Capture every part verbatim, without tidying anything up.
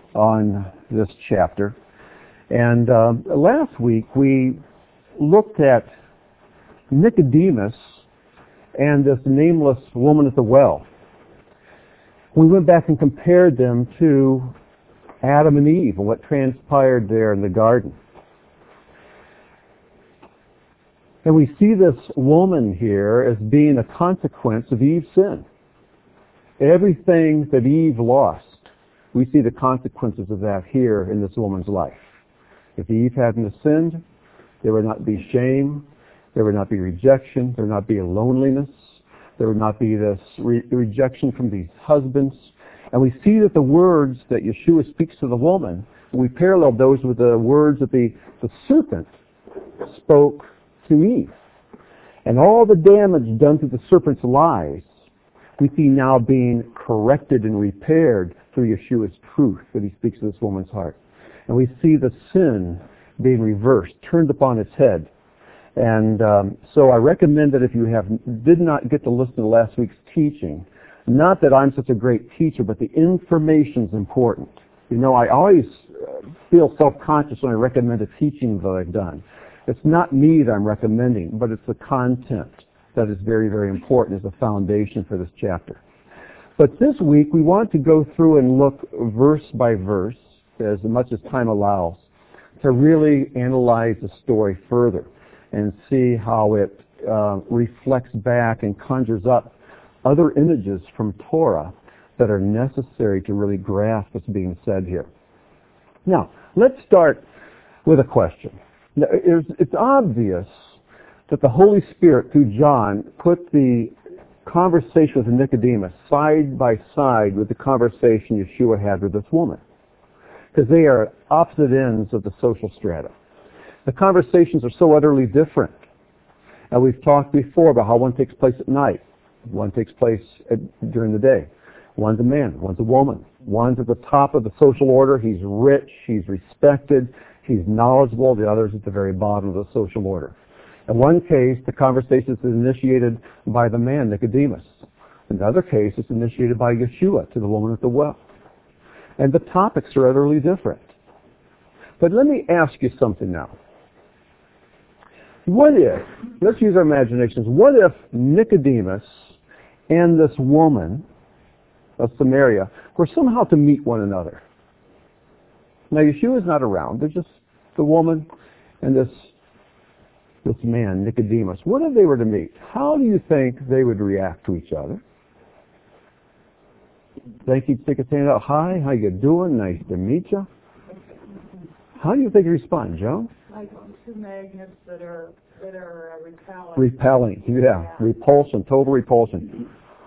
on this chapter. And uh, last week we looked at Nicodemus and this nameless woman at the well. We went back and compared them to Adam and Eve and what transpired there in the garden. And we see this woman here as being a consequence of Eve's sin. Everything that Eve lost, we see the consequences of that here in this woman's life. If Eve hadn't sinned, there would not be shame, there would not be rejection, there would not be a loneliness, there would not be this re- rejection from these husbands. And we see that the words that Yeshua speaks to the woman, we parallel those with the words that the, the serpent spoke to Eve. And all the damage done to the serpent's lies, we see now being corrected and repaired through Yeshua's truth that he speaks to this woman's heart. And we see the sin being reversed, turned upon its head. And um, so I recommend that if you have did not get to listen to last week's teaching, not that I'm such a great teacher, but the information's important. You know, I always feel self-conscious when I recommend a teaching that I've done. It's not me that I'm recommending, but it's the content that is very, very important as a foundation for this chapter. But this week we want to go through and look verse by verse, as much as time allows, to really analyze the story further and see how it uh, reflects back and conjures up other images from Torah that are necessary to really grasp what's being said here. Now, let's start with a question. Now, it's, it's obvious that the Holy Spirit, through John, put the conversation with Nicodemus side by side with the conversation Yeshua had with this woman, because they are opposite ends of the social strata. The conversations are so utterly different. And we've talked before about how one takes place at night, one takes place at, during the day. One's a man, one's a woman. One's at the top of the social order. He's rich, he's respected, he's knowledgeable. The other's at the very bottom of the social order. In one case, the conversation is initiated by the man, Nicodemus. In the other case, it's initiated by Yeshua to the woman at the well. And the topics are utterly different. But let me ask you something now. What if, let's use our imaginations, what if Nicodemus and this woman of Samaria were somehow to meet one another? Now, Yeshua's not around. There's just the woman and this this man, Nicodemus. What if they were to meet? How do you think they would react to each other? Think he'd stick his hand out, hi, how you doing? Nice to meet you. How do you think he'd respond, Joe? Like two magnets that are that are uh, repelling. Repelling, yeah. yeah. Repulsion, total repulsion.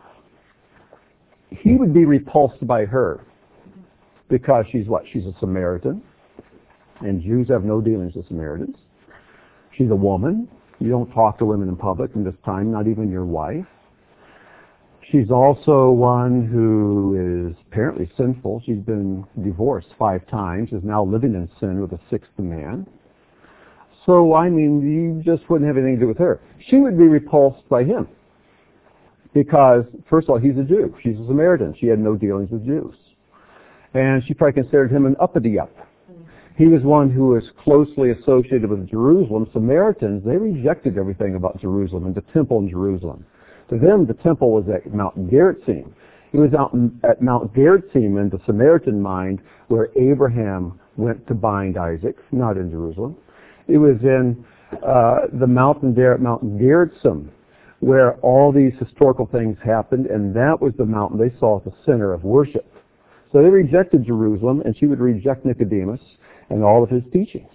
He would be repulsed by her because she's what? She's a Samaritan, and Jews have no dealings with Samaritans. She's a woman. You don't talk to women in public in this time, not even your wife. She's also one who is apparently sinful. She's been divorced five times, is now living in sin with a sixth man. So, I mean, you just wouldn't have anything to do with her. She would be repulsed by him because, first of all, he's a Jew. She's a Samaritan. She had no dealings with Jews. And she probably considered him an uppity-up. He was one who was closely associated with Jerusalem. Samaritans, they rejected everything about Jerusalem and the temple in Jerusalem. To them, the temple was at Mount Gerizim. It was out at Mount Gerizim in the Samaritan mind where Abraham went to bind Isaac, not in Jerusalem. It was in uh, the mountain there at Mount Gerizim where all these historical things happened, and that was the mountain they saw as the center of worship. So they rejected Jerusalem, and she would reject Nicodemus and all of his teachings.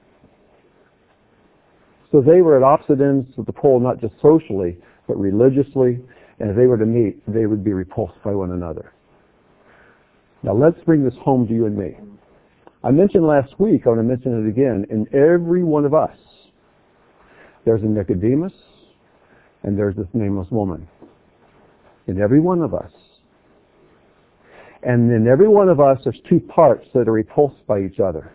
So they were at opposite ends of the pole, not just socially, but religiously, and if they were to meet, they would be repulsed by one another. Now let's bring this home to you and me. I mentioned last week, I want to mention it again, in every one of us, there's a Nicodemus, and there's this nameless woman. In every one of us. And in every one of us, there's two parts that are repulsed by each other.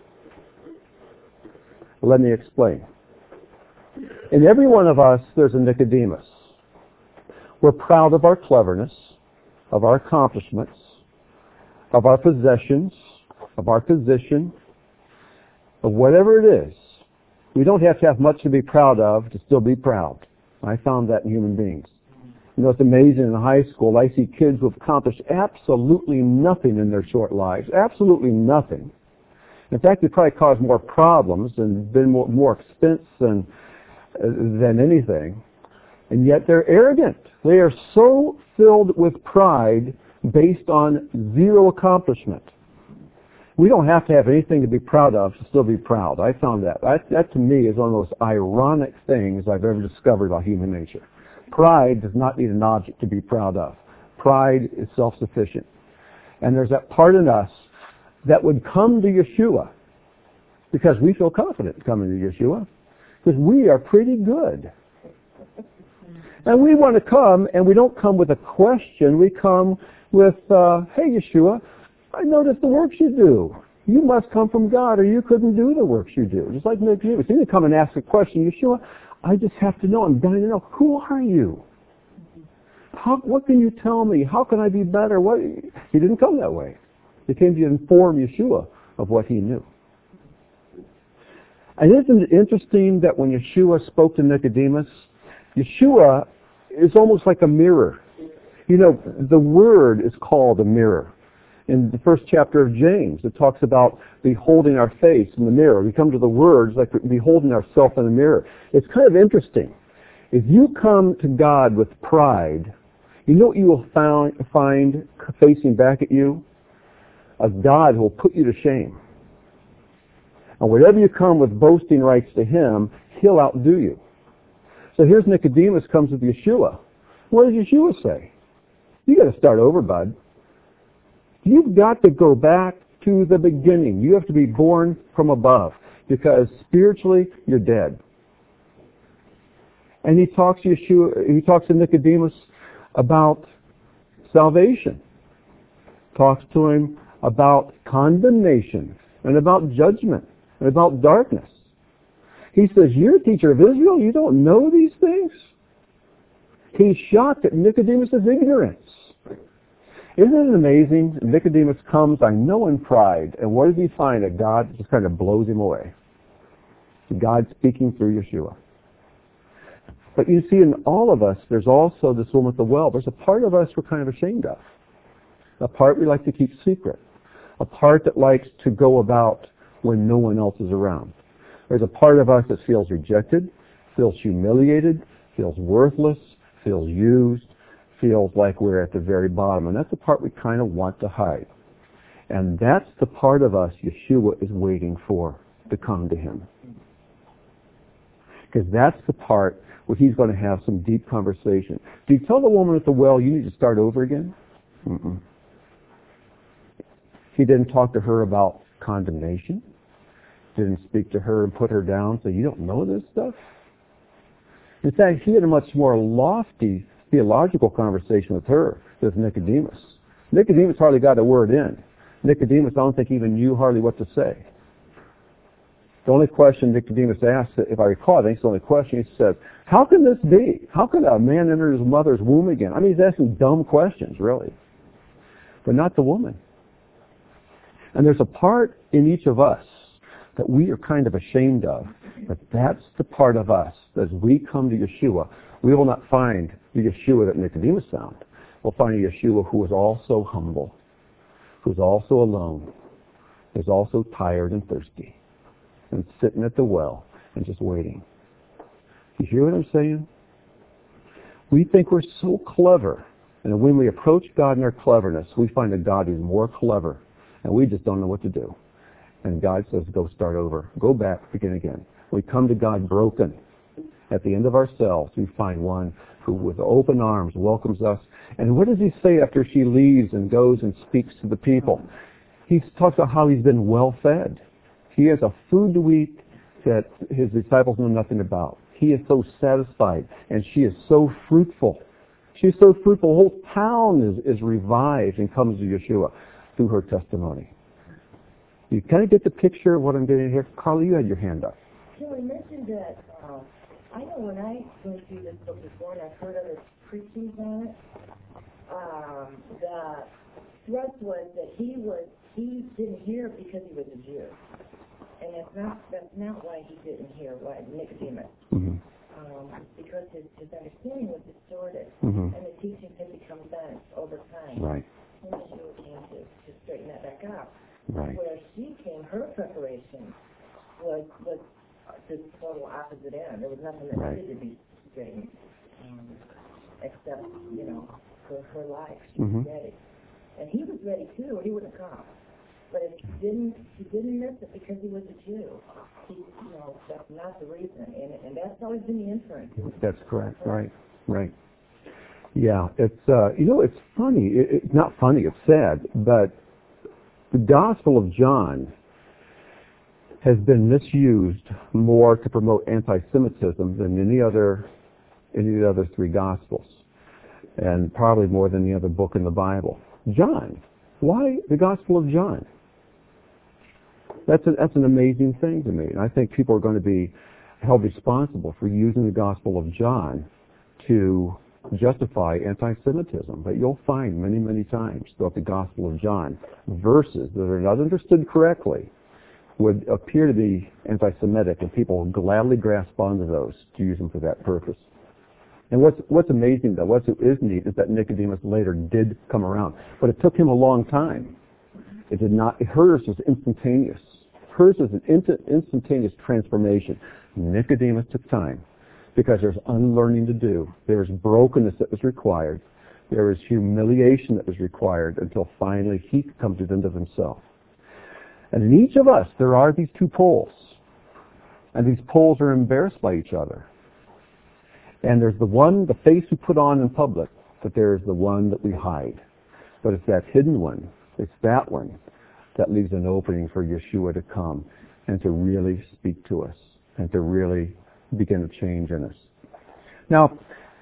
Let me explain. In every one of us, there's a Nicodemus. We're proud of our cleverness, of our accomplishments, of our possessions, of our position, of whatever it is. We don't have to have much to be proud of to still be proud. I found that in human beings. You know, it's amazing in high school, I see kids who have accomplished absolutely nothing in their short lives. Absolutely nothing. In fact, they probably caused more problems and been more, more expense than, uh, than anything. And yet they're arrogant. They are so filled with pride based on zero accomplishment. We don't have to have anything to be proud of to still be proud. I found that. That, that to me is one of the most ironic things I've ever discovered about human nature. Pride does not need an object to be proud of. Pride is self-sufficient. And there's that part in us that would come to Yeshua because we feel confident coming to Yeshua because we are pretty good. And we want to come, and we don't come with a question. We come with, uh, hey, Yeshua, I noticed the works you do. You must come from God, or you couldn't do the works you do. Just like Nicodemus. He didn't come and ask a question. Yeshua, I just have to know. I'm dying to know. Who are you? How, what can you tell me? How can I be better? What? He didn't come that way. He came to inform Yeshua of what he knew. And isn't it interesting that when Yeshua spoke to Nicodemus, Yeshua is almost like a mirror. You know, the Word is called a mirror. In the first chapter of James, it talks about beholding our face in the mirror. We come to the words like beholding ourselves in the mirror. It's kind of interesting. If you come to God with pride, you know what you will found, find facing back at you? A God who will put you to shame. And whatever you come with boasting rights to Him, He'll outdo you. So here's Nicodemus comes with Yeshua. What does Yeshua say? You got to start over, bud. You've got to go back to the beginning. You have to be born from above because spiritually you're dead. And he talks to Yeshua, he talks to Nicodemus about salvation. Talks to him about condemnation and about judgment and about darkness. He says, you're a teacher of Israel, you don't know these things? He's shocked at Nicodemus' ignorance. Isn't it amazing? Nicodemus comes, I know, in pride. And what does he find? That God just kind of blows him away. God speaking through Yeshua. But you see, in all of us, there's also this woman at the well. There's a part of us we're kind of ashamed of. A part we like to keep secret. A part that likes to go about when no one else is around. There's a part of us that feels rejected, feels humiliated, feels worthless, feels used, feels like we're at the very bottom. And that's the part we kind of want to hide. And that's the part of us Yeshua is waiting for to come to Him. Because that's the part where He's going to have some deep conversation. Do you tell the woman at the well you need to start over again? Mm-mm. He didn't talk to her about condemnation. Didn't speak to her and put her down, so you don't know this stuff? In fact, he had a much more lofty theological conversation with her than with Nicodemus. Nicodemus hardly got a word in. Nicodemus, I don't think, even knew hardly what to say. The only question Nicodemus asked, if I recall, I think it's the only question, he said, how can this be? How can a man enter his mother's womb again? I mean, he's asking dumb questions, really. But not the woman. And there's a part in each of us that we are kind of ashamed of. But that's the part of us that as we come to Yeshua, we will not find the Yeshua that Nicodemus found. We'll find a Yeshua who is also humble, who's also alone, who's also tired and thirsty, and sitting at the well and just waiting. You hear what I'm saying? We think we're so clever, and when we approach God in our cleverness, we find a God who's more clever, and we just don't know what to do. And God says, go start over. Go back, begin again. We come to God broken. At the end of ourselves, we find one who with open arms welcomes us. And what does he say after she leaves and goes and speaks to the people? He talks about how he's been well fed. He has a food to eat that his disciples know nothing about. He is so satisfied, and she is so fruitful. She's so fruitful, the whole town is, is revived and comes to Yeshua through her testimony. You kind of get the picture of what I'm getting here? Carla, you had your hand up. So we mentioned that, uh, I know when I went through this book before and I've heard other preachings on it, um, the thrust was that he was he didn't hear it because he was a Jew. And that's not, that's not why he didn't hear what Nicodemus. Mm-hmm. Um, because his, his understanding was distorted, mm-hmm. and the teachings had become bent over time. Right. And Yeshua came to, to straighten that back up. Right. Where she came, her preparation was was the total opposite end. There was nothing that right. needed to be straightened, um, except, you know, for her life. She mm-hmm. was ready. And he was ready too, or he wouldn't have come. But if he didn't, he didn't miss it because he was a Jew. He, you know, that's not the reason. And, and that's always been the inference. That's correct. Right. Right. Yeah. It's, uh, you know, it's funny. It, it's not funny. It's sad. But the Gospel of John has been misused more to promote anti-Semitism than any other, any of the other three Gospels. And probably more than any other book in the Bible. John. Why the Gospel of John? That's, a, that's an amazing thing to me. And I think people are going to be held responsible for using the Gospel of John to justify anti-Semitism. But you'll find many, many times throughout the Gospel of John verses that are not understood correctly would appear to be anti-Semitic, and people will gladly grasp onto those to use them for that purpose. And what's what's amazing, though, what is neat, is that Nicodemus later did come around. But it took him a long time. It did not, hers was instantaneous. Hers was an instant, instantaneous transformation. Nicodemus took time because there's unlearning to do. There was brokenness that was required. There was humiliation that was required until finally he could come to the end of himself. And in each of us, there are these two poles. And these poles are embarrassed by each other. And there's the one, the face we put on in public, but there's the one that we hide. But it's that hidden one, it's that one that leaves an opening for Yeshua to come and to really speak to us and to really begin to change in us. Now,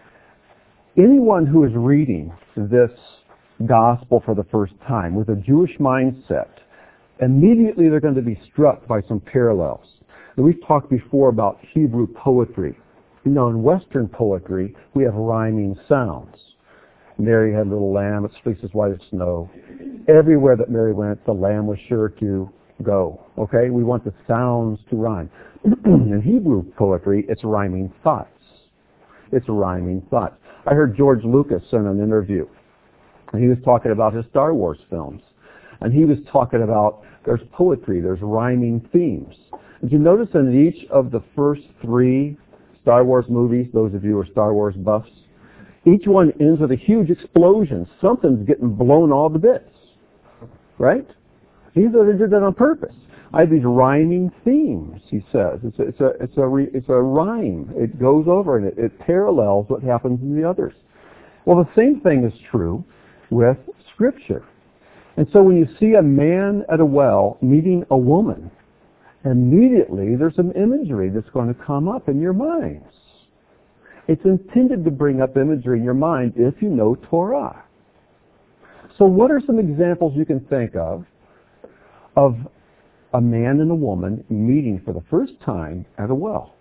anyone who is reading this gospel for the first time with a Jewish mindset, immediately they're going to be struck by some parallels. And we've talked before about Hebrew poetry. You know, in Western poetry, we have rhyming sounds. Mary had a little lamb, its fleece is white as snow. Everywhere that Mary went, the lamb was sure to go. Okay? We want the sounds to rhyme. In Hebrew poetry, it's rhyming thoughts. It's rhyming thoughts. I heard George Lucas in an interview, and he was talking about his Star Wars films. And he was talking about there's poetry, there's rhyming themes. Did you notice in each of the first three Star Wars movies, those of you who are Star Wars buffs, each one ends with a huge explosion. Something's getting blown all to bits. Right? He did that on purpose. I have these rhyming themes, he says. It's a, it's a, it's a, re, it's a rhyme. It goes over and it, it parallels what happens in the others. Well, the same thing is true with Scripture. And so when you see a man at a well meeting a woman, immediately there's some imagery that's going to come up in your minds. It's intended to bring up imagery in your mind if you know Torah. So what are some examples you can think of of a man and a woman meeting for the first time at a well?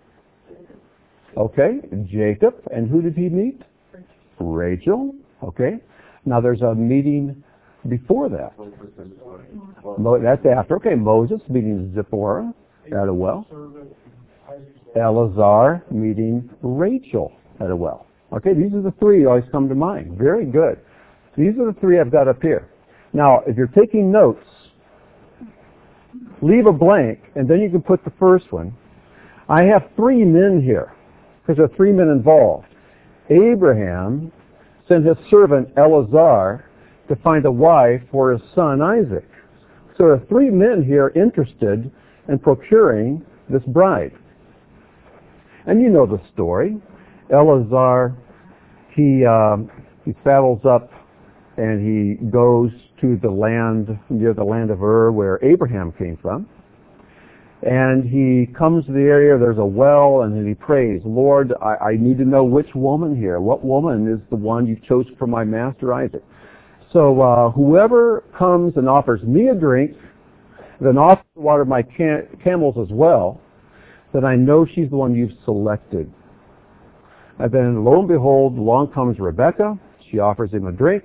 Okay, Jacob. And who did he meet? Rachel. Okay. Now there's a meeting before that. Mo- that's after. Okay, Moses meeting Zipporah at a well. Eleazar meeting Rachel at a well. Okay, these are the three that always come to mind. Very good. These are the three I've got up here. Now, if you're taking notes, leave a blank, and then you can put the first one. I have three men here, because there are three men involved. Abraham sent his servant Eleazar to find a wife for his son Isaac. So there are three men here interested in procuring this bride. And you know the story. Eleazar, he um, he saddles up and he goes to the land, near the land of Ur, where Abraham came from. And he comes to the area, there's a well, and then he prays, Lord, I, I need to know which woman here. What woman is the one you chose for my master Isaac? So uh, whoever comes and offers me a drink, then offers to water my cam- camels as well, then I know she's the one you've selected. And then lo and behold, along comes Rebekah. She offers him a drink.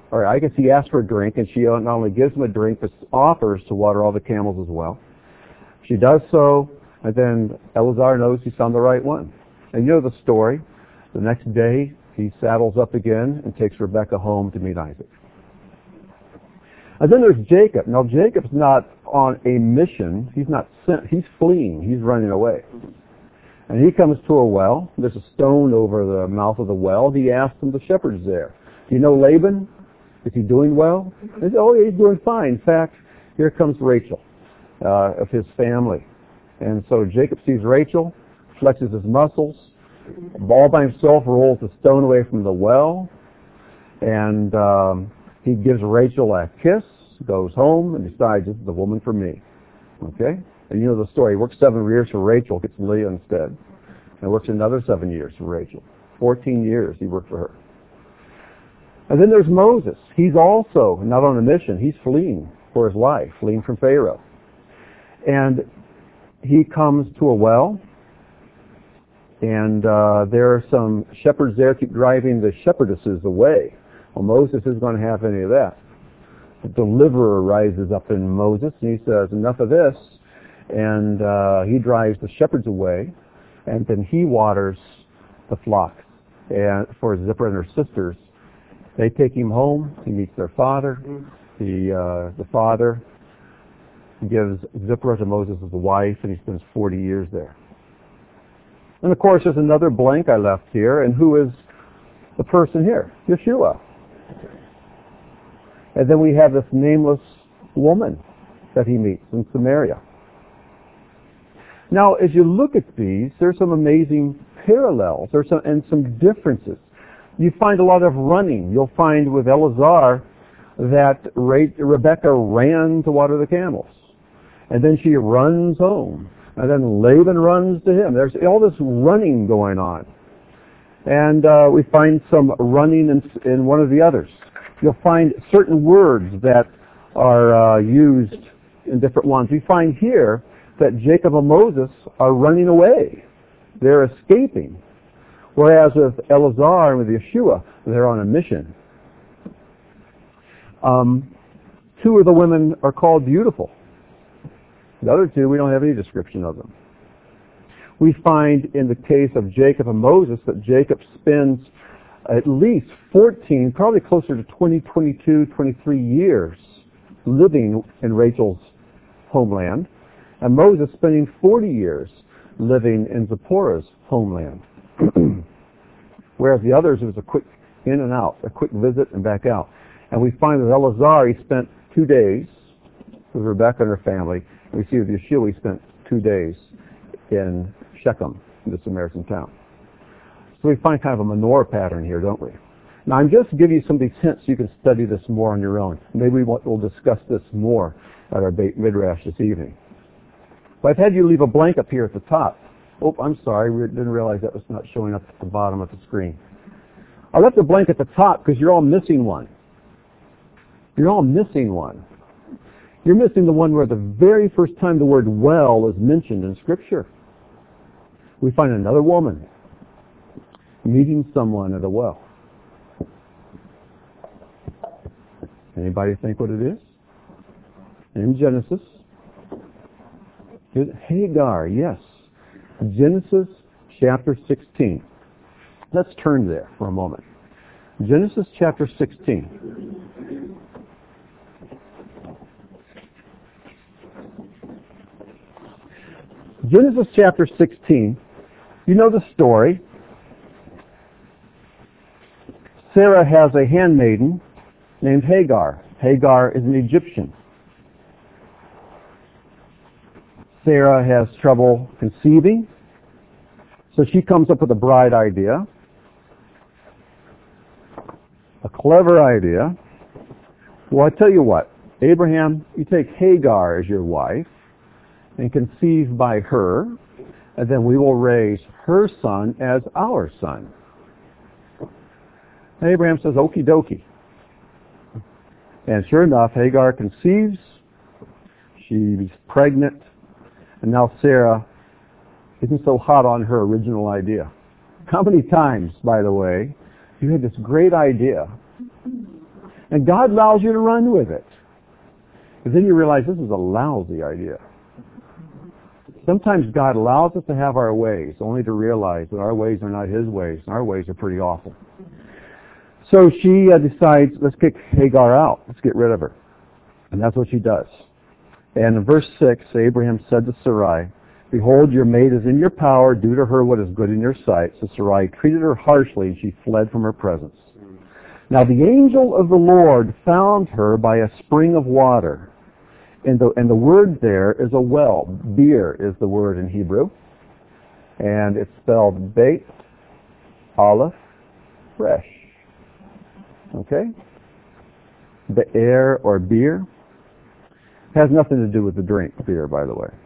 or I guess he asks for a drink, and she not only gives him a drink, but offers to water all the camels as well. She does so, and then Eleazar knows he's found the right one. And you know the story. The next day, he saddles up again and takes Rebekah home to meet Isaac. And then there's Jacob. Now, Jacob's not on a mission. He's not sent. He's fleeing. He's running away. And he comes to a well. There's a stone over the mouth of the well. He asks him, the shepherd's there. Do you know Laban? Is he doing well? They say, oh, yeah, he's doing fine. In fact, here comes Rachel uh, of his family. And so Jacob sees Rachel, flexes his muscles, all by himself rolls the stone away from the well, and um, he gives Rachel a kiss, goes home, and decides this is the woman for me. Okay? And you know the story. He works seven years for Rachel, gets Leah instead. And works another seven years for Rachel. Fourteen years he worked for her. And then there's Moses. He's also not on a mission. He's fleeing for his life, fleeing from Pharaoh. And he comes to a well, and uh, there are some shepherds there keep driving the shepherdesses away. Well, Moses isn't going to have any of that. The deliverer rises up in Moses, and he says, enough of this. And uh, he drives the shepherds away, and then he waters the flocks and for Zipporah and her sisters. They take him home. He meets their father. The uh, the father gives Zipporah to Moses as a wife, and he spends forty years there. And of course, there's another blank I left here, and who is the person here? Yeshua. And then we have this nameless woman that he meets in Samaria. Now, as you look at these, there's some amazing parallels there's some, and some differences. You find a lot of running. You'll find with Eleazar that Re- Rebekah ran to water the camels. And then she runs home. And then Laban runs to him. There's all this running going on. And uh, we find some running in, in one of the others. You'll find certain words that are uh, used in different ones. We find here that Jacob and Moses are running away. They're escaping. Whereas with Eleazar and with Yeshua, they're on a mission. Um, two of the women are called beautiful. The other two, we don't have any description of them. We find in the case of Jacob and Moses that Jacob spends at least fourteen, probably closer to twenty, twenty-two, twenty-three years living in Rachel's homeland, and Moses spending forty years living in Zipporah's homeland. Whereas the others, it was a quick in and out, a quick visit and back out. And we find that Eleazar, he spent two days with Rebekah and her family. And we see with Yeshua, he spent two days in Shechem, in the Samaritan town. So we find kind of a menorah pattern here, don't we? Now, I'm just giving you some of these hints so you can study this more on your own. Maybe we'll discuss this more at our Beit Midrash this evening. But I've had you leave a blank up here at the top. Oh, I'm sorry. We didn't realize that was not showing up at the bottom of the screen. I left a blank at the top because you're all missing one. You're all missing one. You're missing the one where the very first time the word well is mentioned in Scripture. We find another woman meeting someone at a well. Anybody think what it is? In Genesis. Hagar, yes. Genesis chapter sixteen. Let's turn there for a moment. Genesis chapter sixteen. Genesis chapter sixteen. You know the story. Sarah has a handmaiden named Hagar. Hagar is an Egyptian. Sarah has trouble conceiving, so she comes up with a bright idea, a clever idea. Well, I tell you what, Abraham, you take Hagar as your wife and conceive by her, and then we will raise her son as our son. And Abraham says, okie dokie. And sure enough, Hagar conceives, she's pregnant, and now Sarah isn't so hot on her original idea. How many times, by the way, you had this great idea, And God allows you to run with it. Because then you realize this is a lousy idea. Sometimes God allows us to have our ways, only to realize that our ways are not His ways, and our ways are pretty awful. So she uh, decides, let's kick Hagar out. Let's get rid of her. And that's what she does. And in verse six, Abraham said to Sarai, behold, your maid is in your power. Do to her what is good in your sight. So Sarai treated her harshly, and she fled from her presence. Now the angel of the Lord found her by a spring of water. And the, and the word there is a well. Bir is the word in Hebrew. And it's spelled Beit, Aleph, Resh. Okay? Be'er or beer has nothing to do with the drink, beer, by the way.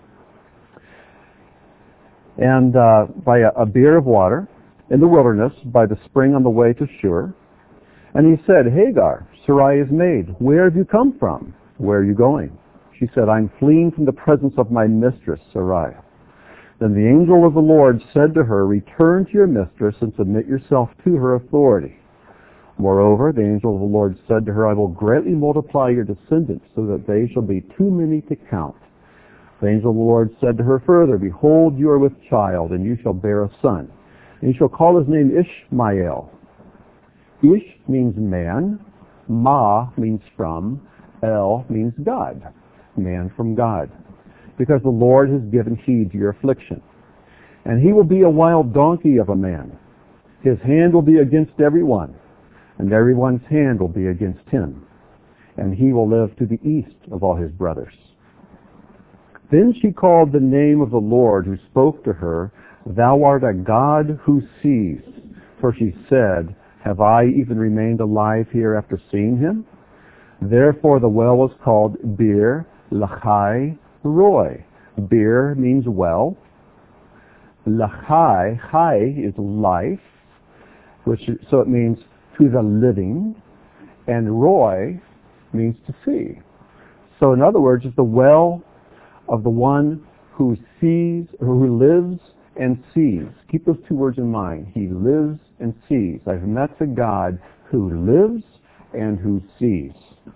And uh, by a, a beer of water in the wilderness, by the spring on the way to Shur. And he said, Hagar, Sarai is maid. Where have you come from? Where are you going? She said, I'm fleeing from the presence of my mistress, Sarai. Then the angel of the Lord said to her, return to your mistress and submit yourself to her authority. Moreover, the angel of the Lord said to her, I will greatly multiply your descendants so that they shall be too many to count. The angel of the Lord said to her further, behold, you are with child, and you shall bear a son. And you shall call his name Ishmael. Ish means man, Ma means from, El means God, man from God, because the Lord has given heed to your affliction. And he will be a wild donkey of a man. His hand will be against everyone, and everyone's hand will be against him. And he will live to the east of all his brothers. Then she called the name of the Lord who spoke to her, thou art a God who sees. For she said, have I even remained alive here after seeing him? Therefore the well was called Bir Lachai Roy. Bir means well. Lachai, Chai is life, which is, so it means to the living, and Roy means to see. So in other words, it's the well of the one who sees, who lives and sees. Keep those two words in mind. He lives and sees. I've met the God who lives and who sees.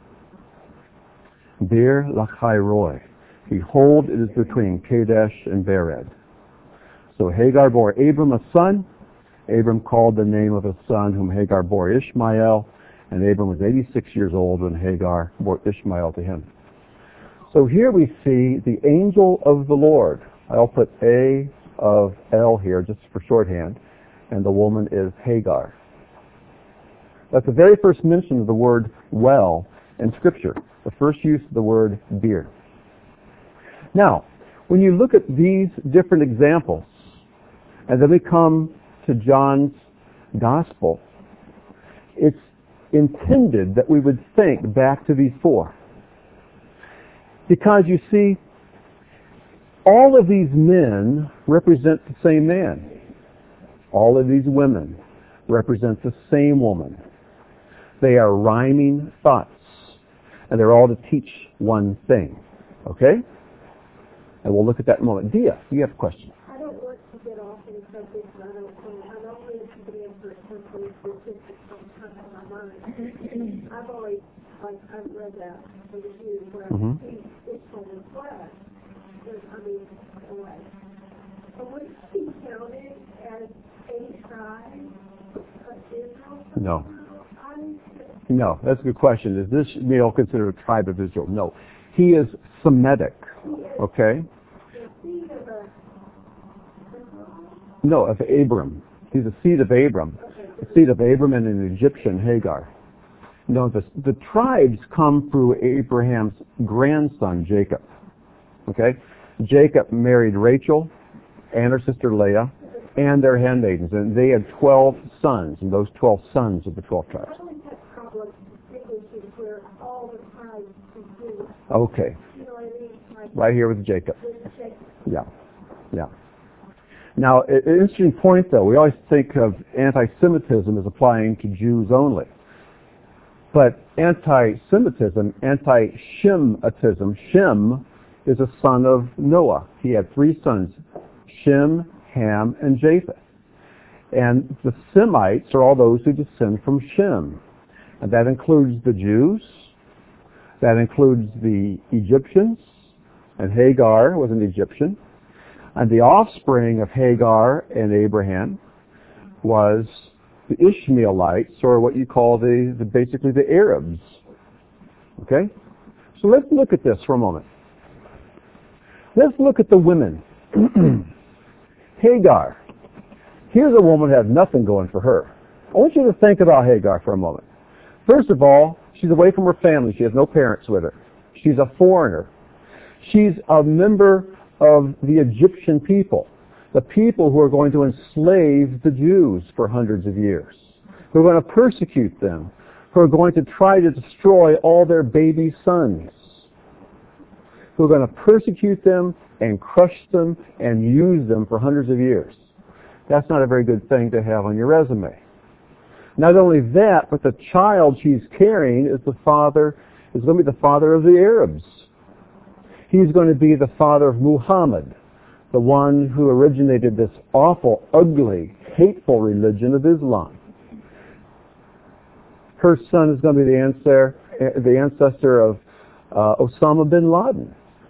Bir Lachai Roy. Behold, it is between Kadesh and Bered. So Hagar bore Abram a son. Abram called the name of his son, whom Hagar bore Ishmael, and Abram was eighty-six years old when Hagar bore Ishmael to him. So here we see the angel of the Lord. I'll put A of L here just for shorthand, and the woman is Hagar. That's the very first mention of the word well in Scripture, the first use of the word beer. Now, when you look at these different examples, and then we come to John's Gospel, it's intended that we would think back to these four. Because you see, all of these men represent the same man. All of these women represent the same woman. They are rhyming thoughts, and they're all to teach one thing. Okay? And we'll look at that in a moment. Dia, you have a question. I don't want to get off any subject, but I don't want, I don't want to get into something specific from my mind. I've always, like, I've read that for the Jews where Mm-hmm. he, it's from the flesh. I mean, away. But would he counted as a tribe of Israel? No. No, that's a good question. Is this male considered a tribe of Israel? No. He is Semitic. Okay? No, of Abram. He's a seed of Abram. The seed of Abram and an Egyptian, Hagar. No, the, the tribes come through Abraham's grandson, Jacob. Okay? Jacob married Rachel and her sister Leah and their handmaidens, and they had twelve sons, and those twelve sons of the twelve tribes. Okay. Right here with Jacob. Yeah. Yeah. Now, an interesting point, though. We always think of anti-Semitism as applying to Jews only. But anti-Semitism, anti-Shemitism, Shem is a son of Noah. He had three sons, Shem, Ham, and Japheth. And the Semites are all those who descend from Shem. And that includes the Jews, that includes the Egyptians, and Hagar was an Egyptian, and the offspring of Hagar and Abraham was the Ishmaelites, or what you call the, the basically the Arabs. Okay? So let's look at this for a moment. Let's look at the women. Hagar. Here's a woman who has nothing going for her. I want you to think about Hagar for a moment. First of all, she's away from her family. She has no parents with her. She's a foreigner. She's a member of the Egyptian people, the people who are going to enslave the Jews for hundreds of years, who are going to persecute them, who are going to try to destroy all their baby sons, who are going to persecute them and crush them and use them for hundreds of years. That's not a very good thing to have on your resume. Not only that, but the child she's carrying is the father, is going to be the father of the Arabs. He's going to be the father of Muhammad, the one who originated this awful, ugly, hateful religion of Islam. Her son is going to be the ancestor, the ancestor of uh, Osama bin Laden.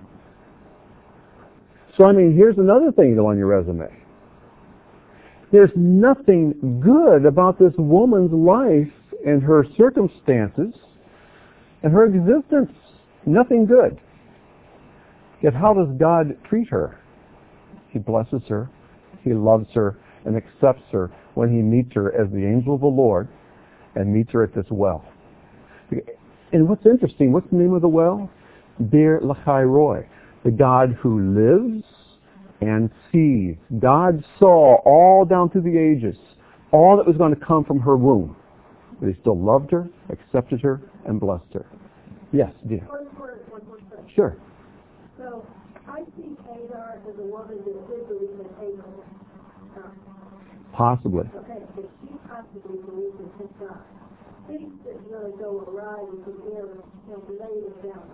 So, I mean, here's another thing you know on your resume. There's nothing good about this woman's life and her circumstances and her existence. Nothing good. Yet how does God treat her? He blesses her, He loves her, and accepts her when He meets her as the angel of the Lord and meets her at this well. And what's interesting, what's the name of the well? Bir Lachai Roy, the God who lives and sees. God saw all down through the ages, all that was going to come from her womb. But He still loved her, accepted her, and blessed her. Yes, dear. One more, one more question. Sure. So, I see Hagar as a woman that did believe in Abraham. Uh, Possibly. okay, but she possibly believes in his God. Things didn't really go awry with the Arabs and laid it down.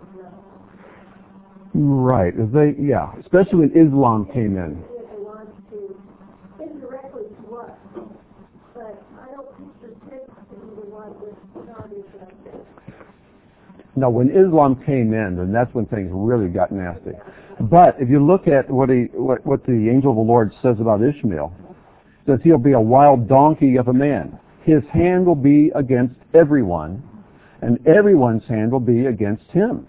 Right. As they, yeah. Especially when Islam came in. They want to indirectly to us, but I don't think the sense to be the one that started that. Now, when Islam came in, then that's when things really got nasty. But if you look at what he, what, what the angel of the Lord says about Ishmael, says he'll be a wild donkey of a man. His hand will be against everyone, and everyone's hand will be against him.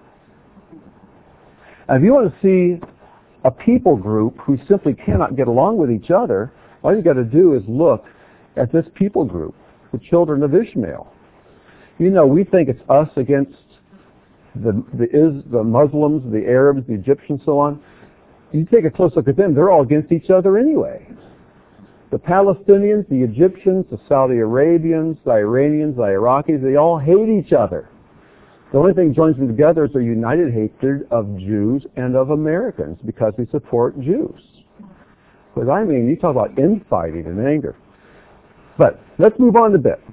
Now, if you want to see a people group who simply cannot get along with each other, all you got to do is look at this people group, the children of Ishmael. You know, we think it's us against the the, is, the Muslims, the Arabs, the Egyptians, so on. You take a close look at them, they're all against each other anyway. The Palestinians, the Egyptians, the Saudi Arabians, the Iranians, the Iraqis, they all hate each other. The only thing that joins them together is a united hatred of Jews and of Americans because we support Jews. Because, I mean, you talk about infighting and anger. But let's move on a bit.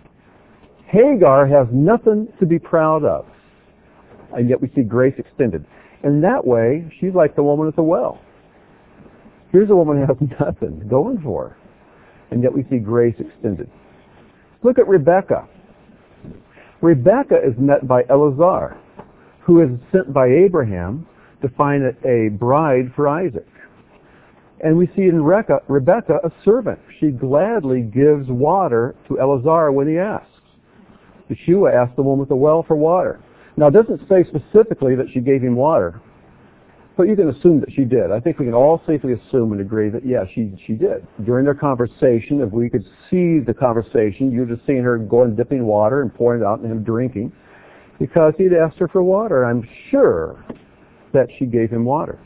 Hagar has nothing to be proud of, and yet we see grace extended. In that way, she's like the woman at the well. Here's a woman who has nothing going for her, and yet we see grace extended. Look at Rebecca. Rebecca is met by Elazar, who is sent by Abraham to find a bride for Isaac. And we see in Rebecca, Rebecca a servant. She gladly gives water to Elazar when he asks. Yeshua asked the woman at the well for water. Now, it doesn't say specifically that she gave him water, but you can assume that she did. I think we can all safely assume and agree that, yeah, she she did. During their conversation, if we could see the conversation, you'd have seen her going dipping water and pouring it out and him drinking, because he'd asked her for water. I'm sure that she gave him water.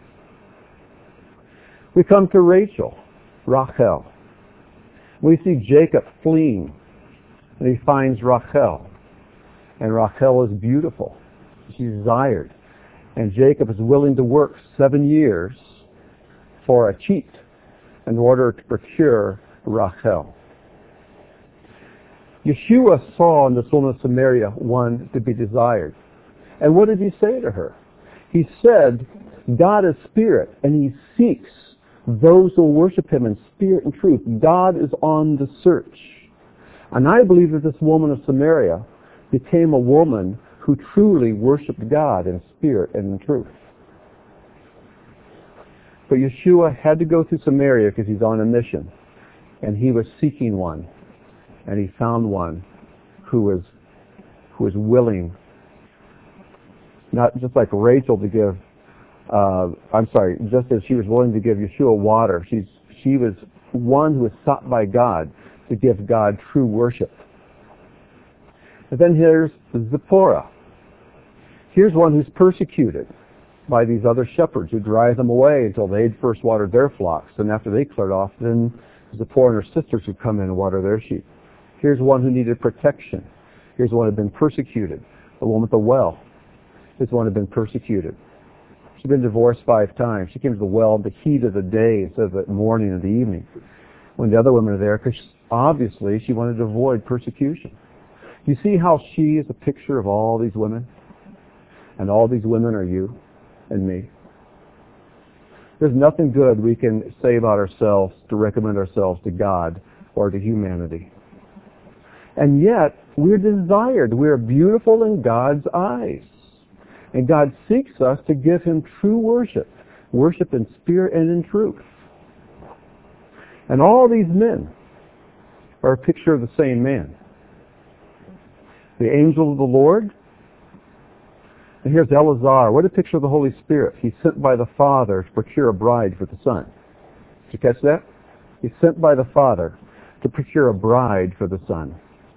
We come to Rachel, Rachel. We see Jacob fleeing, and he finds Rachel. And Rachel is beautiful. She's desired. And Jacob is willing to work seven years for a cheat in order to procure Rachel. Yeshua saw in this woman of Samaria one to be desired. And what did he say to her? He said, God is spirit, and he seeks those who worship him in spirit and truth. God is on the search. And I believe that this woman of Samaria became a woman who truly worshiped God in spirit and in truth. But Yeshua had to go through Samaria because he's on a mission. And he was seeking one. And he found one who was, who was willing, not just like Rachel to give, uh, I'm sorry, just as she was willing to give Yeshua water, she's, she was one who was sought by God to give God true worship. And then here's Zipporah. Here's one who's persecuted by these other shepherds who drive them away until they'd first watered their flocks. And after they cleared off, then Zipporah and her sisters would come in and water their sheep. Here's one who needed protection. Here's one who had been persecuted. The woman at the well. This one had been persecuted. She'd been divorced five times. She came to the well in the heat of the day instead of the morning and the evening when the other women are there, because obviously she wanted to avoid persecution. You see how she is a picture of all these women? And all these women are you and me. There's nothing good we can say about ourselves to recommend ourselves to God or to humanity. And yet, we're desired. We're beautiful in God's eyes. And God seeks us to give Him true worship. Worship in spirit and in truth. And all these men are a picture of the same man. The angel of the Lord. And here's Eleazar. What a picture of the Holy Spirit. He's sent by the Father to procure a bride for the Son. Did you catch that? He's sent by the Father to procure a bride for the Son.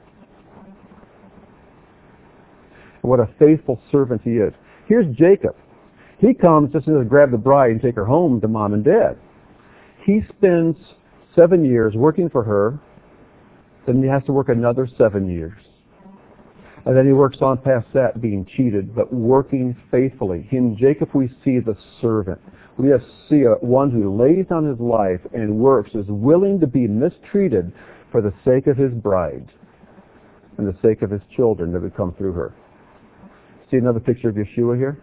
What a faithful servant he is. Here's Jacob. He comes just to grab the bride and take her home to mom and dad. He spends seven years working for her, then he has to work another seven years. And then he works on past that, being cheated, but working faithfully. In Jacob we see the servant. We see a, one who lays down his life and works, is willing to be mistreated for the sake of his bride and the sake of his children that would come through her. See another picture of Yeshua here?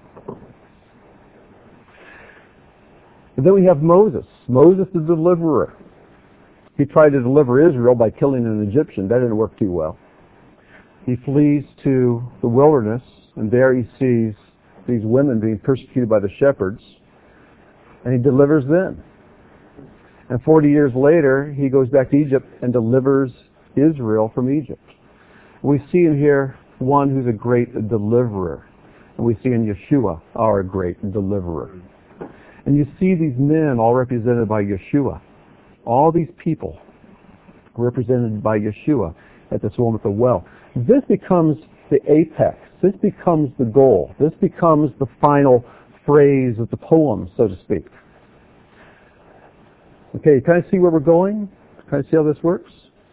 And then we have Moses. Moses the deliverer. He tried to deliver Israel by killing an Egyptian. That didn't work too well. He flees to the wilderness, and there he sees these women being persecuted by the shepherds, and he delivers them. And forty years later, he goes back to Egypt and delivers Israel from Egypt. We see in here one who's a great deliverer. And we see in Yeshua our great deliverer. And you see these men all represented by Yeshua. All these people represented by Yeshua at this woman at the well. This becomes the apex. This becomes the goal. This becomes the final phrase of the poem, so to speak. Okay, you kind of see where we're going? Kind of see how this works?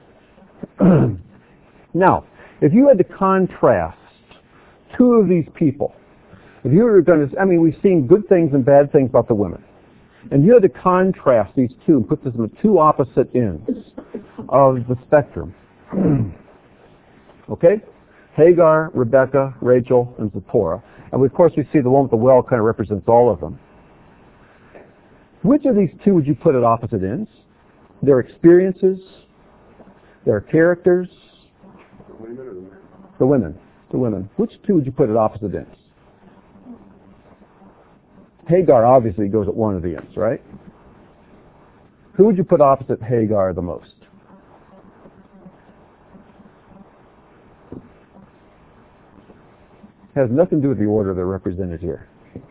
Now, if you had to contrast two of these people, if you were going to, I mean, we've seen good things and bad things about the women. And you had to contrast these two and put them at two opposite ends of the spectrum. Okay? Hagar, Rebecca, Rachel, and Zipporah. And of course we see the one with the well kind of represents all of them. Which of these two would you put at opposite ends? Their experiences, their characters, The women or the men? the women. The women. Which two would you put at opposite ends? Hagar obviously goes at one of the ends, right? Who would you put opposite Hagar the most? Has nothing to do with the order they're represented here.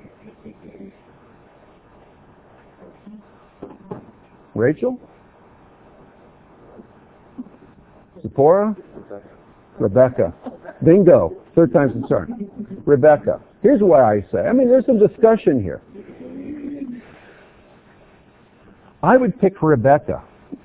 Rachel? Zipporah? Rebecca. Bingo. Third time's the charm. Rebecca. Here's what I say. I mean, there's some discussion here. I would pick Rebecca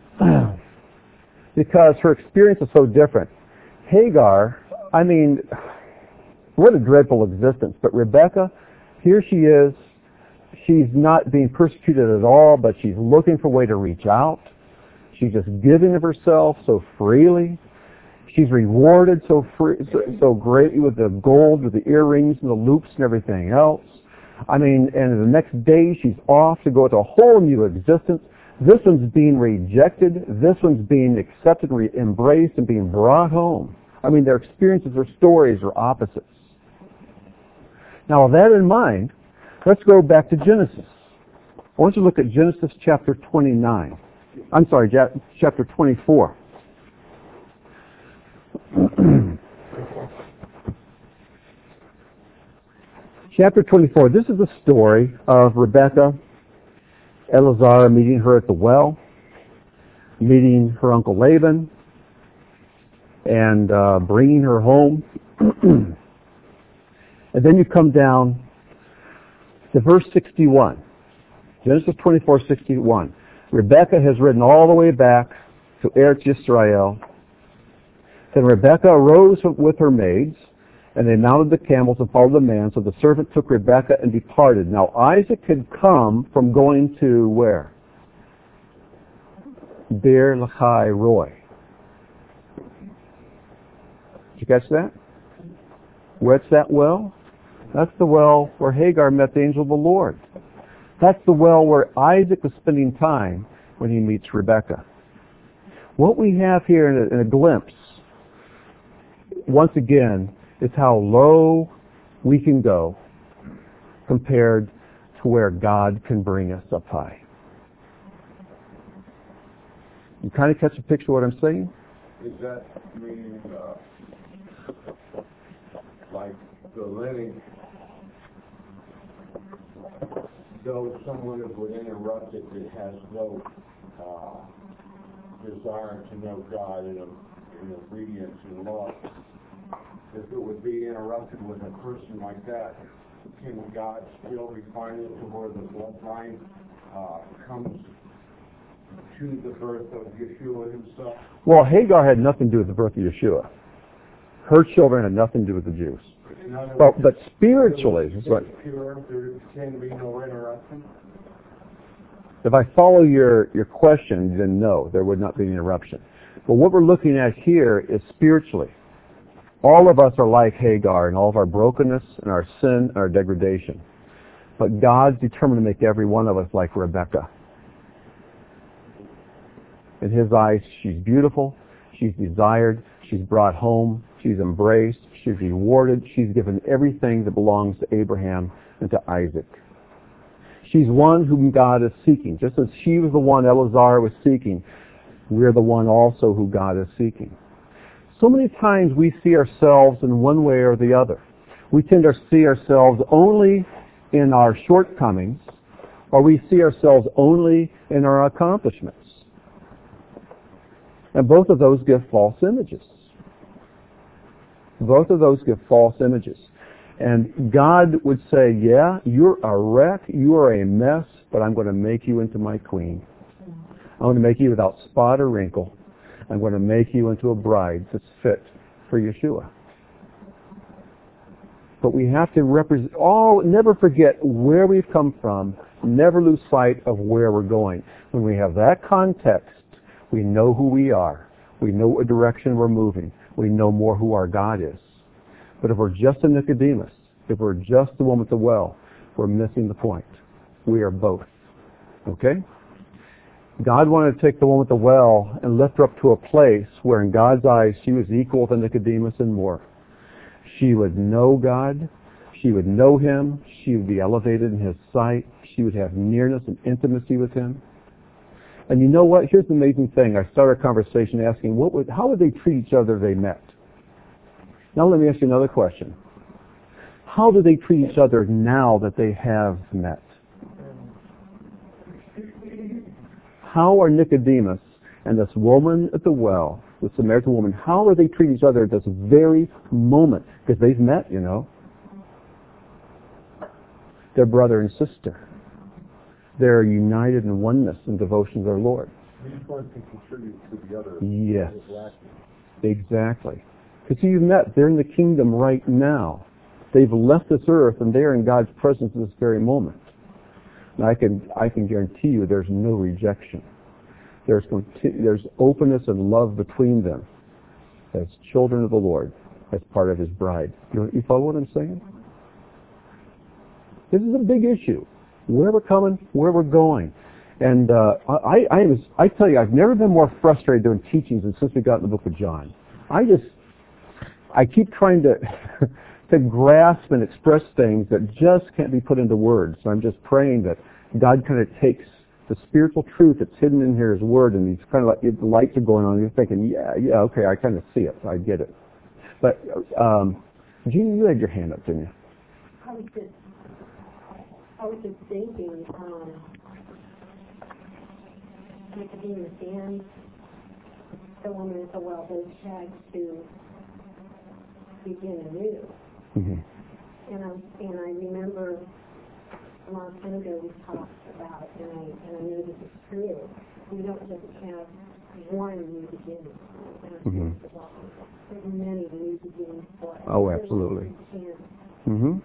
because her experience is so different. Hagar, I mean, what a dreadful existence. But Rebecca, here she is. She's not being persecuted at all, but she's looking for a way to reach out. She's just giving of herself so freely. She's rewarded so free, so, so greatly with the gold, with the earrings and the loops and everything else. I mean, and the next day she's off to go to a whole new existence. This one's being rejected. This one's being accepted, re- embraced, and being brought home. I mean, their experiences, their stories are opposites. Now, with that in mind, let's go back to Genesis. I want you to look at Genesis chapter twenty-nine. I'm sorry, chapter twenty-four. Chapter twenty-four, this is the story of Rebekah, Elazar meeting her at the well, meeting her uncle Laban, and uh, bringing her home. And then you come down to verse sixty-one. Genesis twenty-four, sixty-one. Rebekah has ridden all the way back to Eretz Yisrael. Then Rebekah arose with her maids, and they mounted the camels and followed the man. So the servant took Rebekah and departed. Now Isaac had come from going to where? Beer Lahai Roy. Did you catch that? Where's that well? That's the well where Hagar met the angel of the Lord. That's the well where Isaac was spending time when he meets Rebekah. What we have here in a, in a glimpse, once again, is how low we can go compared to where God can bring us up high. You kind of catch a picture of what I'm saying? Is that meaning, uh, like the lineage, though someone would interrupt it that has no uh, desire to know God in, a, in obedience and love, if it would be interrupted with a person like that, can God still refine it to where the bloodline uh, comes to the birth of Yeshua himself? Well, Hagar had nothing to do with the birth of Yeshua. Her children had nothing to do with the Jews. But, but spiritually, it's right. pure, there can be no interruption. If I follow your, your question, then no, there would not be an interruption. But what we're looking at here is spiritually. All of us are like Hagar in all of our brokenness and our sin and our degradation. But God's determined to make every one of us like Rebekah. In His eyes, she's beautiful, she's desired, she's brought home, she's embraced, she's rewarded, she's given everything that belongs to Abraham and to Isaac. She's one whom God is seeking. Just as she was the one Elazar was seeking, we're the one also who God is seeking. So many times we see ourselves in one way or the other. We tend to see ourselves only in our shortcomings, or we see ourselves only in our accomplishments. And both of those give false images. Both of those give false images. And God would say, yeah, you're a wreck, you are a mess, but I'm going to make you into my queen. I'm going to make you without spot or wrinkle. I'm going to make you into a bride that's fit for Yeshua. But we have to represent, all, never forget where we've come from, never lose sight of where we're going. When we have that context, we know who we are. We know what direction we're moving. We know more who our God is. But if we're just a Nicodemus, if we're just the woman at the well, we're missing the point. We are both. Okay? God wanted to take the woman at the well and lift her up to a place where in God's eyes she was equal to Nicodemus and more. She would know God. She would know Him. She would be elevated in His sight. She would have nearness and intimacy with Him. And you know what? Here's the amazing thing. I started a conversation asking, what would, how would they treat each other if they met? Now let me ask you another question. How do they treat each other now that they have met? How are Nicodemus and this woman at the well, the Samaritan woman, how are they treat each other at this very moment? Because they've met, you know. They're brother and sister. They're united in oneness and devotion to their Lord. Each one can contribute to the other. Yes. Exactly. Because you've met. They're in the kingdom right now. They've left this earth and they're in God's presence at this very moment. And I can I can guarantee you there's no rejection. There's there's openness and love between them as children of the Lord, as part of His bride. You, you follow what I'm saying? This is a big issue. Where we're coming, where we're going. And uh, I, I, was, I tell you, I've never been more frustrated doing teachings than since we got in the book of John. I just, I keep trying to to grasp and express things that just can't be put into words. So I'm just praying that God kind of takes the spiritual truth that's hidden in here, His Word, and He's kind of like, the lights are going on, and you're thinking, yeah, yeah, okay, I kind of see it, I get it. But, um, Jeannie, you had your hand up, didn't you? I was just, I was just thinking, um, Nicodemus and the woman at the well both had to begin anew. Mm-hmm. And, I, and I remember a long time ago we talked about, and I, and I know this is true, we don't just have one new beginning. Mm-hmm. There's many new beginnings for us. Oh, absolutely. Mm-hmm.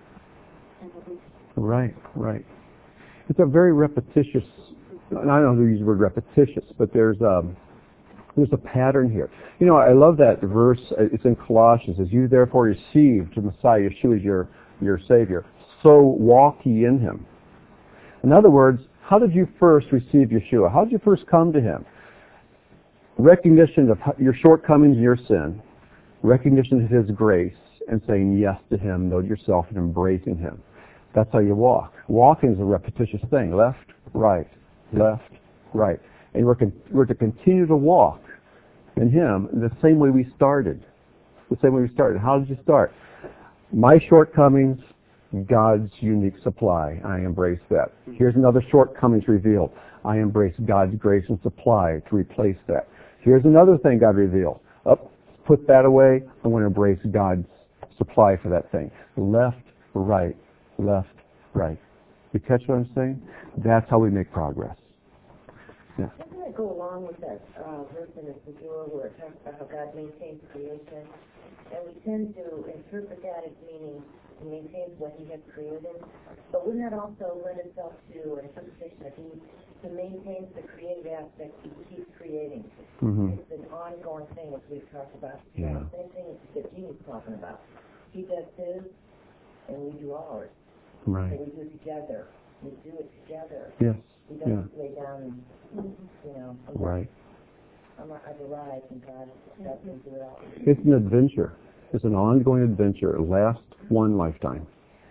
Right, right. It's a very repetitious, and I don't know how to use the word repetitious, but there's um, there's a pattern here. You know, I love that verse. It's in Colossians. As you therefore received the Messiah, Yeshua as your, your Savior, so walk ye in Him. In other words, how did you first receive Yeshua? How did you first come to Him? Recognition of your shortcomings and your sin, recognition of His grace, and saying yes to Him, know yourself, and embracing Him. That's how you walk. Walking is a repetitious thing. Left, right, left, right. And we're, con- we're to continue to walk in Him the same way we started. The same way we started. How did you start? My shortcomings, God's unique supply. I embrace that. Here's another shortcomings revealed. I embrace God's grace and supply to replace that. Here's another thing God revealed. Up, put that away. I want to embrace God's supply for that thing. Left, right, left, right. You catch what I'm saying? That's how we make progress. Yeah. Doesn't it go along with that uh, verse in Ezekiel where it talks about how God maintains creation? And we tend to interpret that as meaning He maintains what He has created. But wouldn't that also lend itself to an interpretation of He, he maintains the creative aspect He keeps creating? Mm-hmm. It's an ongoing thing, as we've talked about. Yeah. The same thing that Gene's talking about. He does His, and we do ours. Right. So we do it together. We do it together. Yes. We don't Yeah. lay down, you know. Right. I'm, I've arrived, and God helps me do it all. It's an adventure. It's an ongoing adventure. It lasts one lifetime.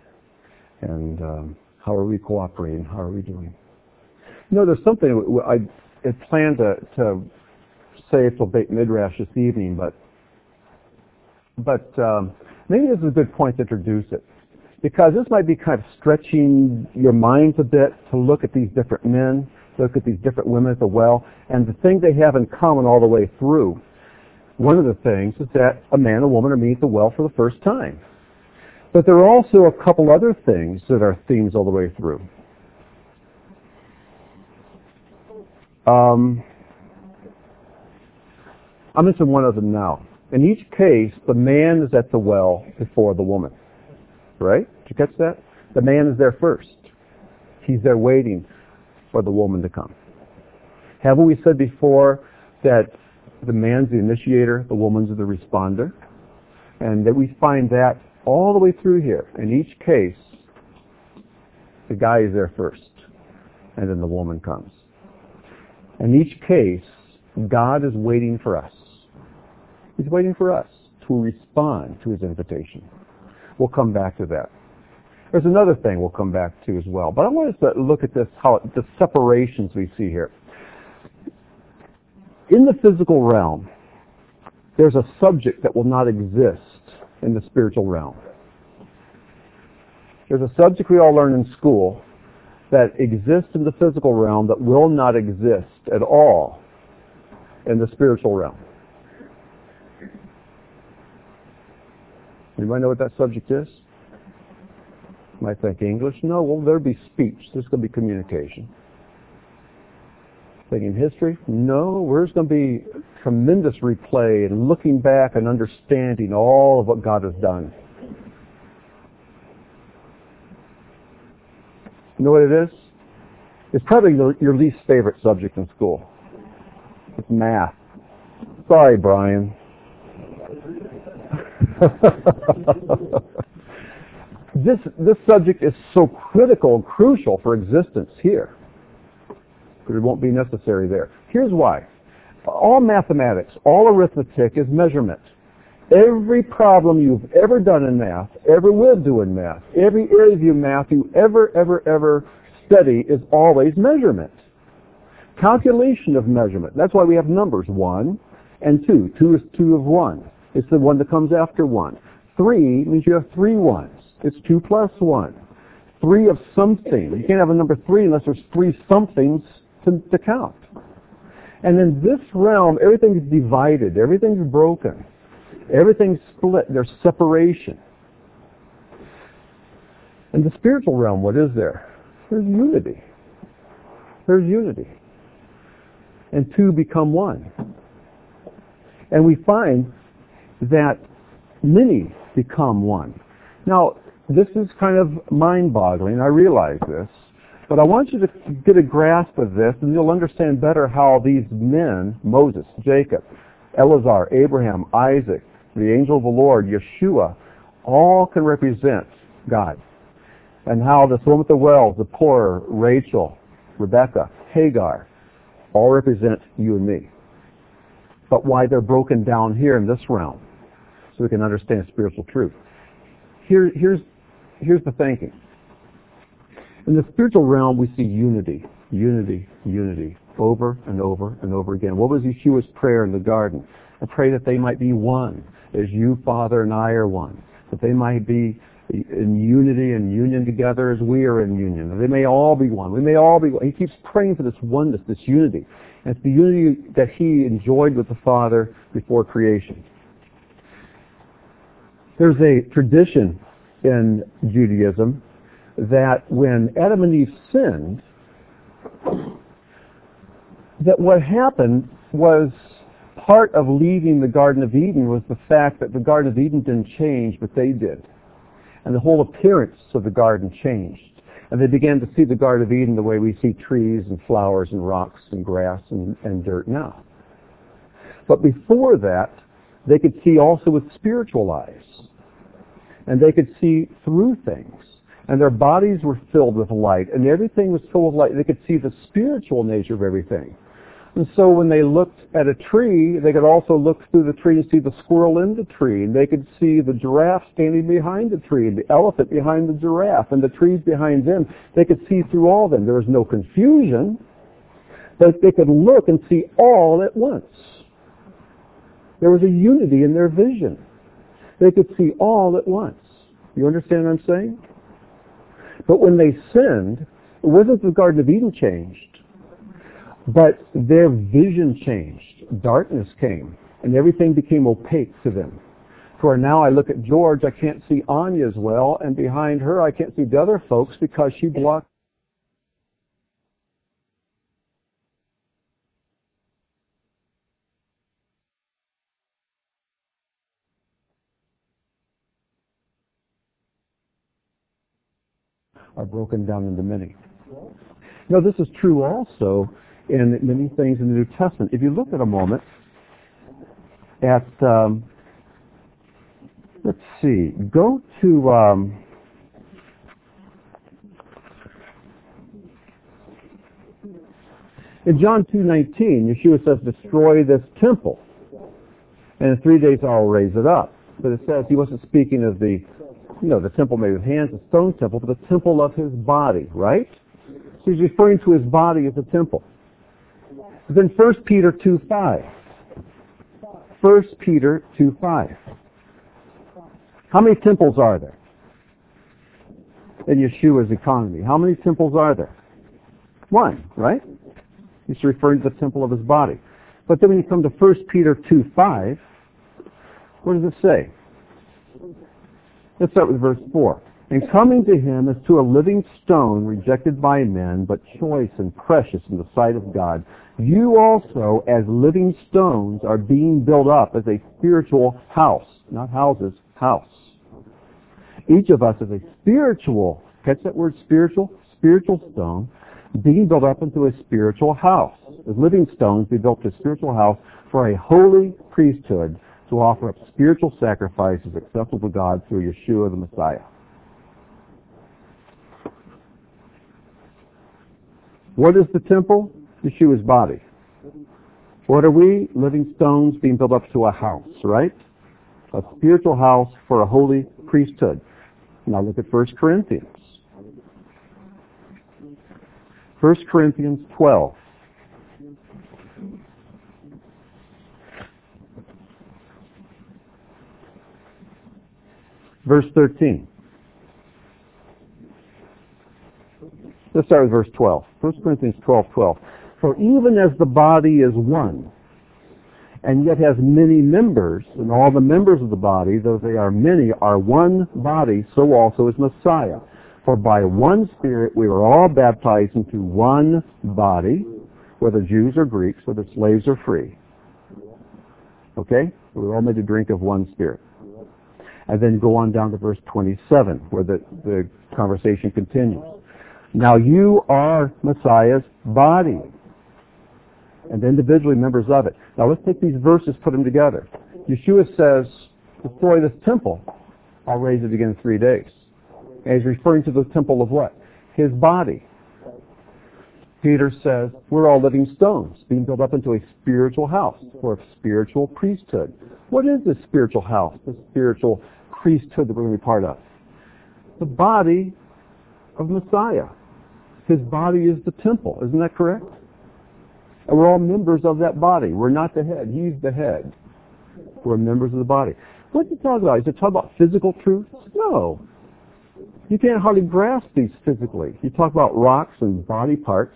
And um, how are we cooperating? How are we doing? You know, there's something I had planned to, to say till Beit Midrash this evening, but but um, maybe this is a good point to introduce it. Because this might be kind of stretching your minds a bit to look at these different men, look at these different women at the well, and the thing they have in common all the way through. One of the things is that a man and a woman are meeting at the well for the first time. But there are also a couple other things that are themes all the way through. Um, I'll mention one of them now. In each case, the man is at the well before the woman. Right? Did you catch that? The man is there first. He's there waiting for the woman to come. Haven't we said before that the man's the initiator, the woman's the responder? And that we find that all the way through here. In each case, the guy is there first, and then the woman comes. In each case, God is waiting for us. He's waiting for us to respond to His invitation. We'll come back to that. There's another thing we'll come back to as well. But I want us to look at this, how the separations we see here. In the physical realm, there's a subject that will not exist in the spiritual realm. There's a subject we all learn in school that exists in the physical realm that will not exist at all in the spiritual realm. Anybody know what that subject is? You might think English. No, well, there'll be speech. There's going to be communication. Thinking history? No, there's going to be tremendous replay and looking back and understanding all of what God has done. You know what it is? It's probably your least favorite subject in school. It's math. Sorry, Brian. this this subject is so critical and crucial for existence here, but it won't be necessary there. Here's why. All mathematics, all arithmetic is measurement. Every problem you've ever done in math, ever will do in math, every area of your math you ever, ever, ever study is always measurement. Calculation of measurement. That's why we have numbers, one and two. Two is two of one. It's the one that comes after one. Three means you have three ones. It's two plus one. Three of something. You can't have a number three unless there's three somethings to, to count. And in this realm, everything's divided. Everything's broken. Everything's split. There's separation. In the spiritual realm, what is there? There's unity. There's unity. And two become one. And we find that many become one. Now, this is kind of mind-boggling. I realize this. But I want you to get a grasp of this, and you'll understand better how these men, Moses, Jacob, Eleazar, Abraham, Isaac, the angel of the Lord, Yeshua, all can represent God. And how this woman at the well, the poor, Rachel, Rebecca, Hagar, all represent you and me. But why they're broken down here in this realm, so we can understand spiritual truth. Here, here's, here's the thinking. In the spiritual realm, we see unity, unity, unity, over and over and over again. What was Yeshua's prayer in the garden? I pray that they might be one, as you, Father, and I are one. That they might be in unity and union together as we are in union. That they may all be one. We may all be one. He keeps praying for this oneness, this unity. And it's the unity that he enjoyed with the Father before creation. There's a tradition in Judaism that when Adam and Eve sinned, that what happened was part of leaving the Garden of Eden was the fact that the Garden of Eden didn't change, but they did. And the whole appearance of the garden changed. And they began to see the Garden of Eden the way we see trees and flowers and rocks and grass and, and dirt now. But before that, they could see also with spiritual eyes. And they could see through things. And their bodies were filled with light. And everything was full of light. They could see the spiritual nature of everything. And so when they looked at a tree, they could also look through the tree and see the squirrel in the tree. And they could see the giraffe standing behind the tree, and the elephant behind the giraffe, and the trees behind them. They could see through all of them. There was no confusion, but they could look and see all at once. There was a unity in their vision. They could see all at once. You understand what I'm saying? But when they sinned, it wasn't the Garden of Eden changed. But their vision changed. Darkness came, and everything became opaque to them. For now I look at George, I can't see Anya as well, and behind her I can't see the other folks because she blocked. Are broken down into many. Now this is true also in many things in the New Testament. If you look at a moment at, um, let's see, go to, um, in John two nineteen, Yeshua says, destroy this temple, and in three days I'll raise it up. But it says he wasn't speaking of the, you know, the temple made with hands, the stone temple, but the temple of his body, right? So he's referring to his body as a temple. Then First Peter two five. First Peter two five. How many temples are there in Yeshua's economy? How many temples are there? One, right? He's referring to the temple of his body. But then when you come to First Peter two five, what does it say? Let's start with verse four. And coming to him as to a living stone rejected by men, but choice and precious in the sight of God, you also, as living stones, are being built up as a spiritual house. Not houses, house. Each of us is a spiritual, catch that word spiritual? Spiritual stone, being built up into a spiritual house. As living stones, be built to a spiritual house for a holy priesthood to offer up spiritual sacrifices acceptable to God through Yeshua the Messiah. What is the temple? Yeshua's body. What are we? Living stones being built up to a house, right? A spiritual house for a holy priesthood. Now look at First Corinthians. First Corinthians twelve. Verse thirteen. Let's start with verse twelve. First Corinthians twelve, twelve. For even as the body is one, and yet has many members, and all the members of the body, though they are many, are one body, so also is Messiah. For by one Spirit we were all baptized into one body, whether Jews or Greeks, whether slaves or free. Okay? We were all made to drink of one Spirit. And then go on down to verse twenty-seven, where the, the conversation continues. Now you are Messiah's body, and individually members of it. Now let's take these verses, put them together. Yeshua says, destroy this temple, I'll raise it again in three days. And he's referring to the temple of what? His body. Peter says, we're all living stones, being built up into a spiritual house, or a spiritual priesthood. What is this spiritual house, this spiritual priesthood that we're going to be part of? The body of Messiah. His body is the temple, isn't that correct? And we're all members of that body. We're not the head. He's the head. We're members of the body. What's he talking about? Is it talking about physical truths? No. You can't hardly grasp these physically. You talk about rocks and body parts.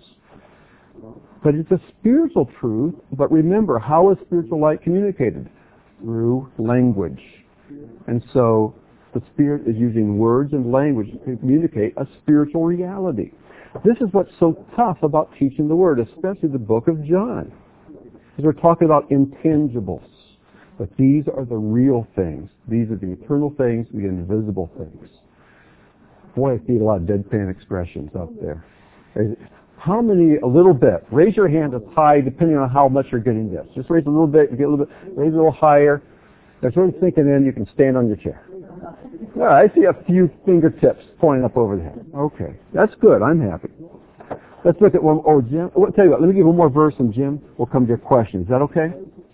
But it's a spiritual truth. But remember, how is spiritual light communicated? Through language. And so the Spirit is using words and language to communicate a spiritual reality. This is what's so tough about teaching the Word, especially the book of John. Because we're talking about intangibles. But these are the real things. These are the eternal things, the invisible things. Boy, I see a lot of deadpan expressions out there. How many, a little bit? Raise your hand as high depending on how much you're getting this. Just raise a little bit, you get a little bit, raise it a little higher. That's really sinking in, you can stand on your chair. All right, I see a few fingertips pointing up over the head. Okay, that's good. I'm happy. Let's look at one. Oh, Jim, I'll tell you what, let me give one more verse and Jim, we'll come to your question. Is that okay?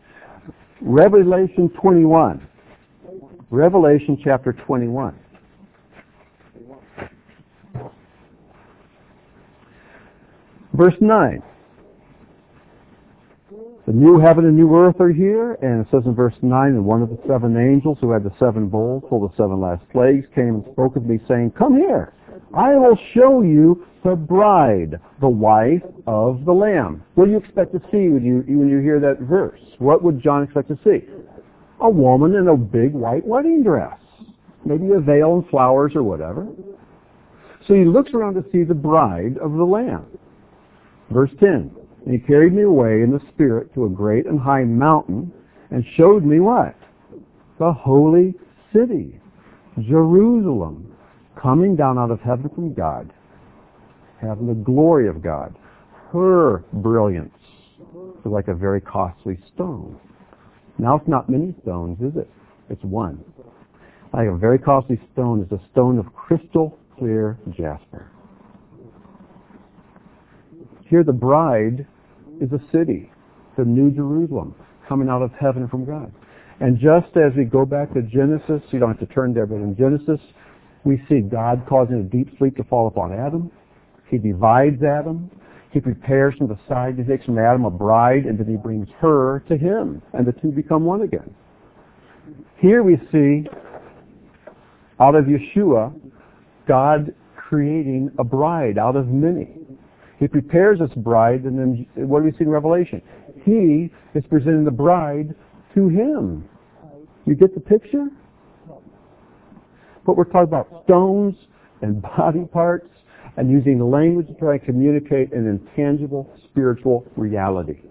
Revelation twenty-one. Revelation chapter twenty-one. Verse nine. The new heaven and new earth are here, and it says in verse nine, and one of the seven angels who had the seven bowls, full of the seven last plagues, came and spoke with me, saying, come here, I will show you the bride, the wife of the Lamb. What do you expect to see when you, when you hear that verse? What would John expect to see? A woman in a big white wedding dress, maybe a veil and flowers or whatever. So he looks around to see the bride of the Lamb. Verse ten. And he carried me away in the Spirit to a great and high mountain and showed me what? The holy city, Jerusalem, coming down out of heaven from God, having the glory of God. Her brilliance was like a very costly stone. Now it's not many stones, is it? It's one. Like a very costly stone is a stone of crystal clear jasper. Here the bride is a city, the New Jerusalem, coming out of heaven from God. And just as we go back to Genesis, you don't have to turn there, but in Genesis, we see God causing a deep sleep to fall upon Adam. He divides Adam. He prepares from the side, he takes from Adam a bride, and then he brings her to him, and the two become one again. Here we see, out of Yeshua, God creating a bride out of many. He prepares this bride, and then what do we see in Revelation? He is presenting the bride to him. You get the picture? But we're talking about stones and body parts and using language to try to communicate an intangible spiritual reality.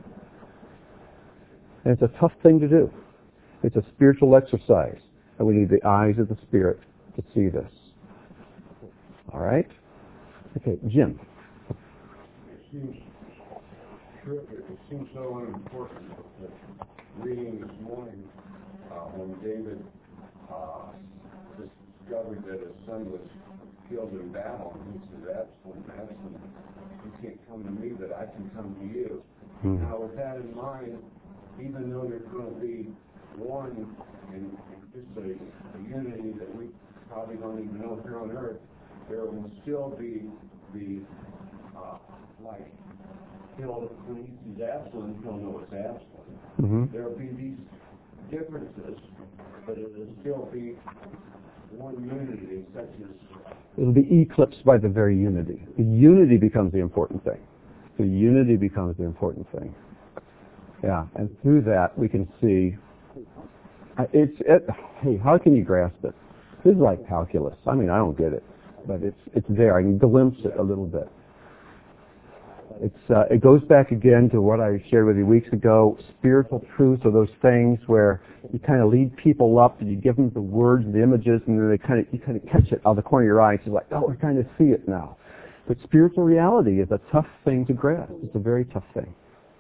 And it's a tough thing to do. It's a spiritual exercise, and we need the eyes of the Spirit to see this. All right? Okay, Jim. It seems terrific. It seems so unimportant that reading this morning uh, when David uh, discovered that his son was killed in battle, and he said, "Absalom, Absalom, you can't come to me, but I can come to you." Mm. Now, with that in mind, even though there's going to be one in, in just a, a unity that we probably don't even know here on earth, there will still be the, uh, like, he'll, when he sees Absalom, he'll know it's Absalom. Mm-hmm. There will be these differences, but it will still be one unity, such as... It'll be eclipsed by the very unity. The unity becomes the important thing. The unity becomes the important thing. Yeah, and through that we can see, uh, it's, it, hey, how can you grasp it? This is like calculus. I mean, I don't get it, but it's it's there. I can glimpse it a little bit. It's uh, it goes back again to what I shared with you weeks ago. Spiritual truths are those things where you kind of lead people up and you give them the words and the images, and then they kind of you kind of catch it out of the corner of your eye. And you're like, oh, we're trying to see it now. But spiritual reality is a tough thing to grasp. It's a very tough thing.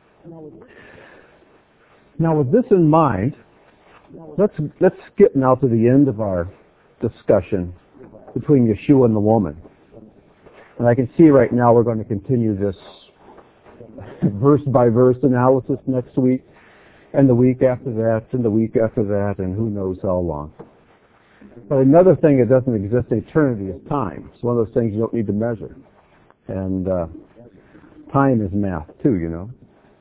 Now, with this in mind, let's let's skip now to the end of our discussion between Yeshua and the woman. And I can see right now we're going to continue this verse-by-verse analysis next week, and the week after that, and the week after that, and who knows how long. But another thing that doesn't exist in eternity is time. It's one of those things you don't need to measure. And uh, time is math, too, you know.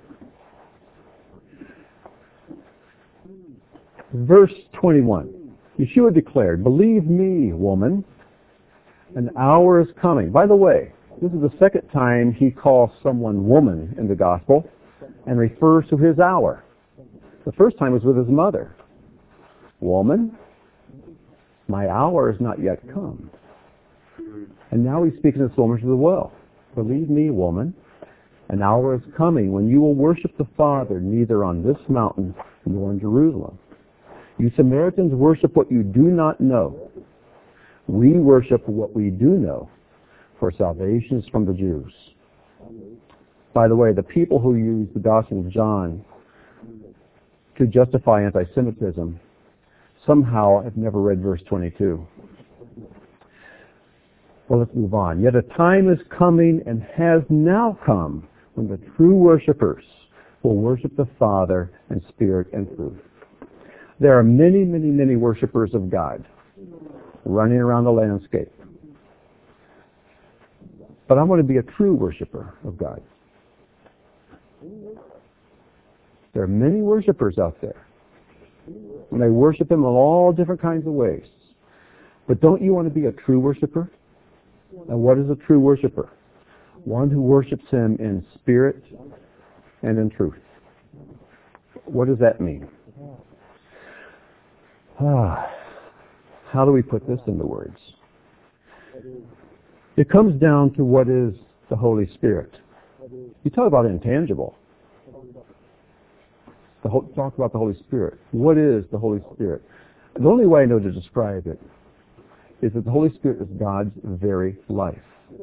Verse twenty-one. Yeshua declared, "Believe me, woman, an hour is coming." By the way, this is the second time he calls someone woman in the gospel and refers to his hour. The first time was with his mother. Woman, my hour is not yet come. And now he's speaking to this woman as well. Believe me, woman, an hour is coming when you will worship the Father neither on this mountain nor in Jerusalem. You Samaritans worship what you do not know. We worship what we do know, for salvation is from the Jews. By the way, the people who use the Gospel of John to justify anti-Semitism somehow have never read verse twenty-two. Well, let's move on. Yet a time is coming and has now come when the true worshipers will worship the Father in spirit and truth. There are many, many, many worshipers of God running around the landscape. But I want to be a true worshiper of God. There are many worshipers out there. And they worship Him in all different kinds of ways. But don't you want to be a true worshiper? And what is a true worshiper? One who worships Him in spirit and in truth. What does that mean? Ah, how do we put this into words? It comes down to what is the Holy Spirit. You talk about intangible. The whole, talk about the Holy Spirit. What is the Holy Spirit? The only way I know to describe it is that the Holy Spirit is God's very life.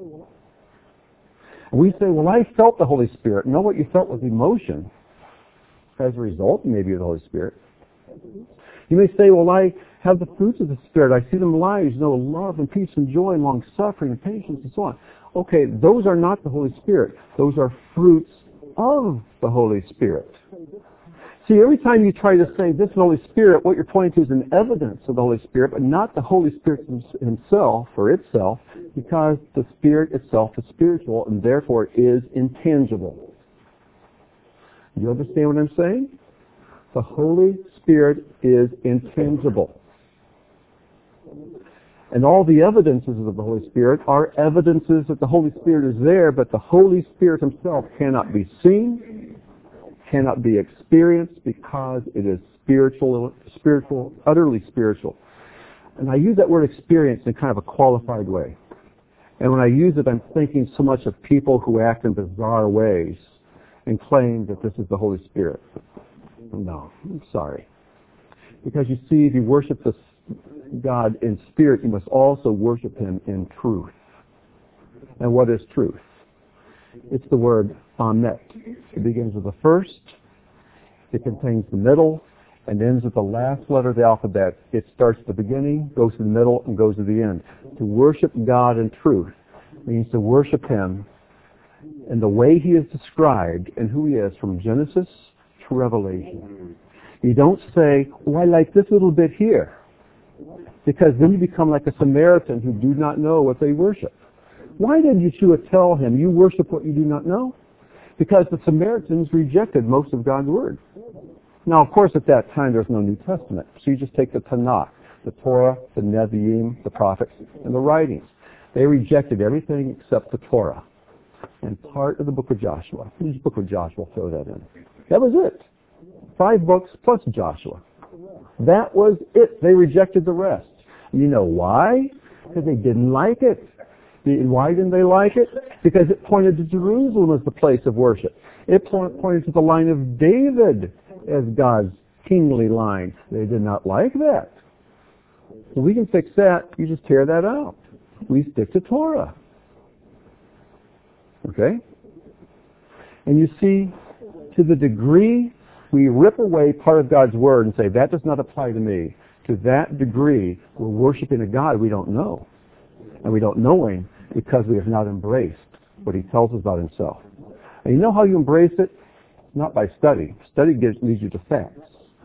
And we say, well, I felt the Holy Spirit. No, what you felt was emotion as a result, maybe, of the Holy Spirit. You may say, well, I have the fruits of the Spirit. I see them in lives, you know, love and peace and joy and long-suffering and patience and so on. Okay, those are not the Holy Spirit. Those are fruits of the Holy Spirit. See, every time you try to say this is the Holy Spirit, what you're pointing to is an evidence of the Holy Spirit, but not the Holy Spirit himself or itself, because the Spirit itself is spiritual and therefore is intangible. You understand what I'm saying? The Holy Spirit is intangible. And all the evidences of the Holy Spirit are evidences that the Holy Spirit is there, but the Holy Spirit himself cannot be seen, cannot be experienced, because it is spiritual, spiritual, utterly spiritual. And I use that word experience in kind of a qualified way. And when I use it, I'm thinking so much of people who act in bizarre ways and claim that this is the Holy Spirit. No, I'm sorry. Because you see, if you worship this God in spirit, you must also worship Him in truth. And what is truth? It's the word amet. It begins with the first, it contains the middle, and ends with the last letter of the alphabet. It starts at the beginning, goes to the middle, and goes to the end. To worship God in truth means to worship Him in the way He is described and who He is from Genesis to Revelation. You don't say, oh, I like this little bit here. Because then you become like a Samaritan who do not know what they worship. Why did Yeshua tell him, you worship what you do not know? Because the Samaritans rejected most of God's Word. Now, of course, at that time, there's no New Testament. So you just take the Tanakh, the Torah, the Nevi'im, the prophets, and the writings. They rejected everything except the Torah and part of the book of Joshua. Which book of Joshua? Throw that in. That was it. Five books plus Joshua. That was it. They rejected the rest. You know why? Because they didn't like it. Why didn't they like it? Because it pointed to Jerusalem as the place of worship. It pointed to the line of David as God's kingly line. They did not like that. So we can fix that. You just tear that out. We stick to Torah. Okay? And you see, to the degree we rip away part of God's Word and say, that does not apply to me, to that degree we're worshiping a God we don't know. And we don't know Him because we have not embraced what He tells us about Himself. And you know how you embrace it? Not by study. Study gives, leads you to facts.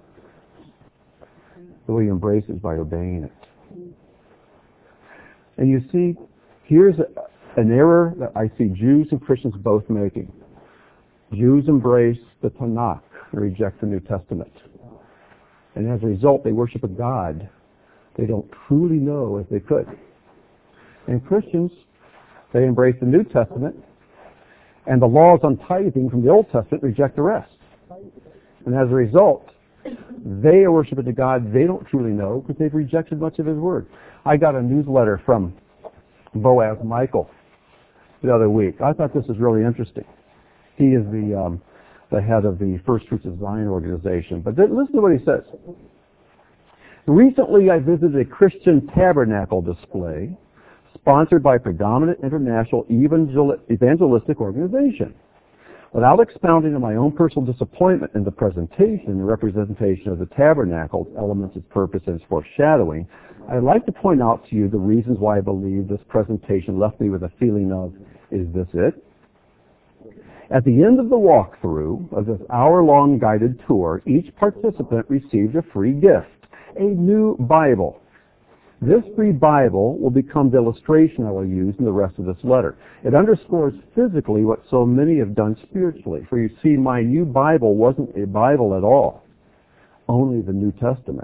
The way you embrace it is by obeying it. And you see, here's a, an error that I see Jews and Christians both making. Jews embrace the Tanakh and reject the New Testament. And as a result, they worship a God they don't truly know if they could. And Christians, they embrace the New Testament, and the laws on tithing from the Old Testament reject the rest. And as a result, they are worshiping a God they don't truly know because they've rejected much of His Word. I got a newsletter from Boaz Michael the other week. I thought this was really interesting. He is the um, the head of the First Fruits of Zion organization. But then, listen to what he says. Recently, I visited a Christian tabernacle display sponsored by a predominant international evangel- evangelistic organization. Without expounding on my own personal disappointment in the presentation and representation of the tabernacle's elements, its purpose, and its foreshadowing, I'd like to point out to you the reasons why I believe this presentation left me with a feeling of, is this it? At the end of the walkthrough of this hour-long guided tour, each participant received a free gift, a new Bible. This free Bible will become the illustration I will use in the rest of this letter. It underscores physically what so many have done spiritually. For you see, my new Bible wasn't a Bible at all, only the New Testament.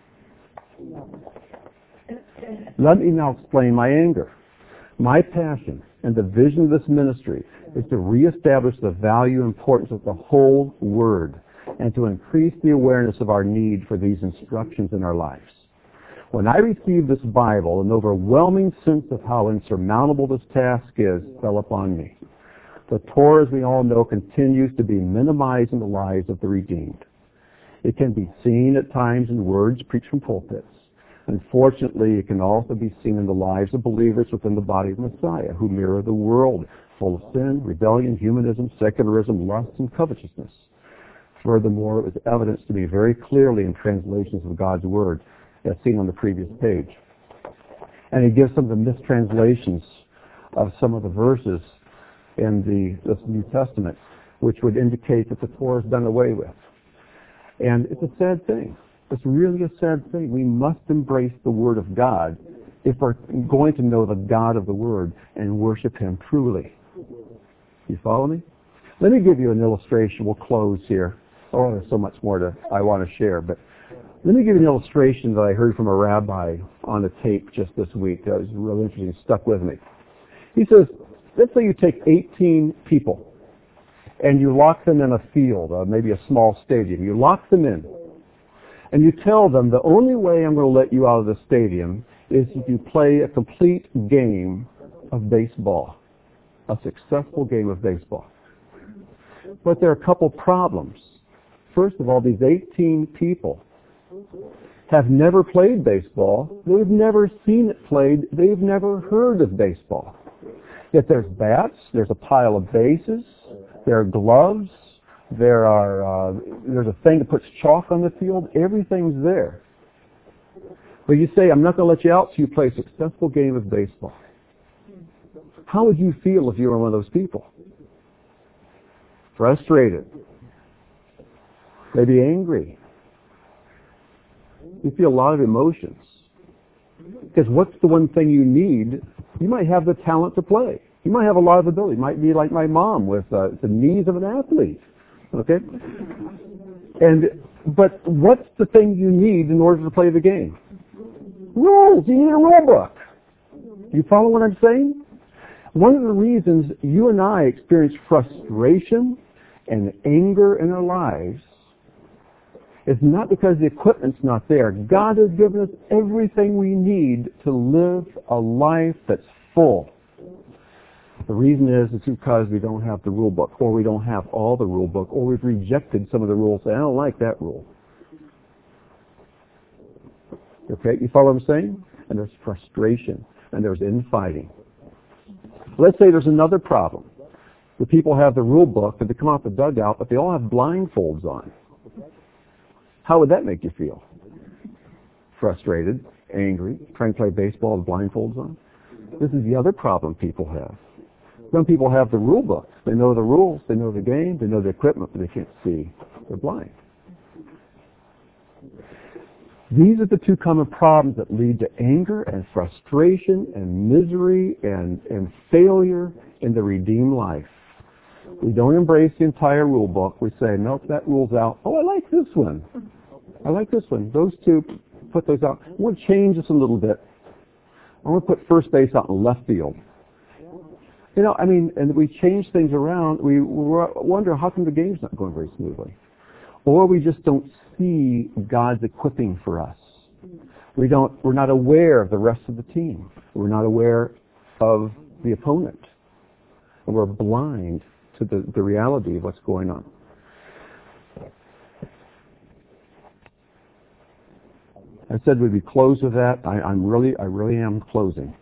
Let me now explain my anger. My passion and the vision of this ministry is to reestablish the value and importance of the whole Word and to increase the awareness of our need for these instructions in our lives. When I received this Bible, an overwhelming sense of how insurmountable this task is fell upon me. The Torah, as we all know, continues to be minimized in the lives of the redeemed. It can be seen at times in words preached from pulpits. Unfortunately, it can also be seen in the lives of believers within the body of Messiah who mirror the world full of sin, rebellion, humanism, secularism, lust, and covetousness. Furthermore, it was evidenced to me very clearly in translations of God's Word, as seen on the previous page. And he gives some of the mistranslations of some of the verses in the this New Testament, which would indicate that the Torah is done away with. And it's a sad thing. It's really a sad thing. We must embrace the Word of God if we're going to know the God of the Word and worship Him truly. You follow me? Let me give you an illustration. We'll close here. Oh, there's so much more to I want to share, but let me give you an illustration that I heard from a rabbi on a tape just this week. That was really interesting. It stuck with me. He says, let's say you take eighteen people and you lock them in a field, uh, maybe a small stadium. You lock them in. And you tell them, the only way I'm going to let you out of the stadium is if you play a complete game of baseball, a successful game of baseball. But there are a couple problems. First of all, these eighteen people have never played baseball. They've never seen it played. They've never heard of baseball. Yet there's bats, there's a pile of bases, there are gloves, there are uh, there's a thing that puts chalk on the field. Everything's there. But you say, I'm not going to let you out till you play a successful game of baseball. How would you feel if you were one of those people? Frustrated. Maybe angry. You feel a lot of emotions. Because what's the one thing you need? You might have the talent to play. You might have a lot of ability. You might be like my mom with uh, the knees of an athlete. Okay? And but what's the thing you need in order to play the game? Rules. You need a rule book. You follow what I'm saying? One of the reasons you and I experience frustration and anger in our lives is not because the equipment's not there. God has given us everything we need to live a life that's full. The reason is it's because we don't have the rule book, or we don't have all the rule book, or we've rejected some of the rules. I don't like that rule. Okay, you follow what I'm saying? And there's frustration, and there's infighting. Let's say there's another problem. The people have the rule book, but they come out the dugout, but they all have blindfolds on. How would that make you feel? Frustrated, angry, trying to play baseball with blindfolds on? This is the other problem people have. Some people have the rule book. They know the rules, they know the game, they know the equipment, but they can't see. They're blind. These are the two common problems that lead to anger and frustration and misery and, and failure in the redeemed life. We don't embrace the entire rule book. We say, nope, that rule's out. Oh, I like this one. I like this one. Those two, put those out. I want to change this a little bit. I want to put first base out in left field. You know, I mean, and we change things around. We wonder how come the game's not going very smoothly. Or we just don't see God's equipping for us. We don't, we're not aware of the rest of the team. We're not aware of the opponent. And we're blind to the, the reality of what's going on. I said we'd be closed with that. I, I'm really, I really am closing.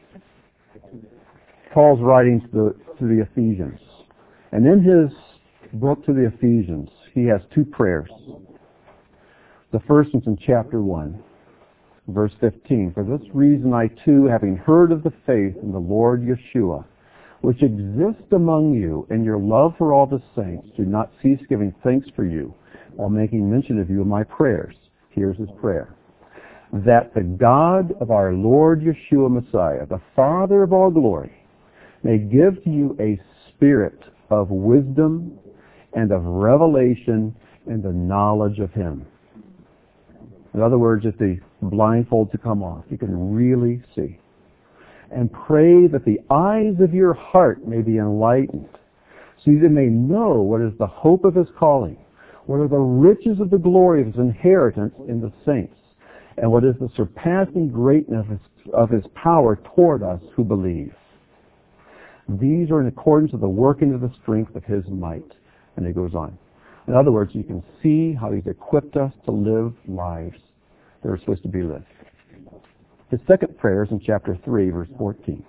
Paul's writing to the, to the Ephesians. And in his book to the Ephesians, he has two prayers. The first one's in chapter one, verse fifteen. For this reason I too, having heard of the faith in the Lord Yeshua, which exists among you, and your love for all the saints, do not cease giving thanks for you, while making mention of you in my prayers. Here's his prayer. That the God of our Lord Yeshua Messiah, the Father of all glory, may give to you a spirit of wisdom and of revelation in the knowledge of him. In other words, if the blindfolds to come off, you can really see. And pray that the eyes of your heart may be enlightened, so you may know what is the hope of his calling, what are the riches of the glory of his inheritance in the saints, and what is the surpassing greatness of his, of his power toward us who believe. These are in accordance with the working of the strength of his might. And it goes on. In other words, you can see how he's equipped us to live lives that are supposed to be lived. His second prayer is in chapter three, verse fourteen.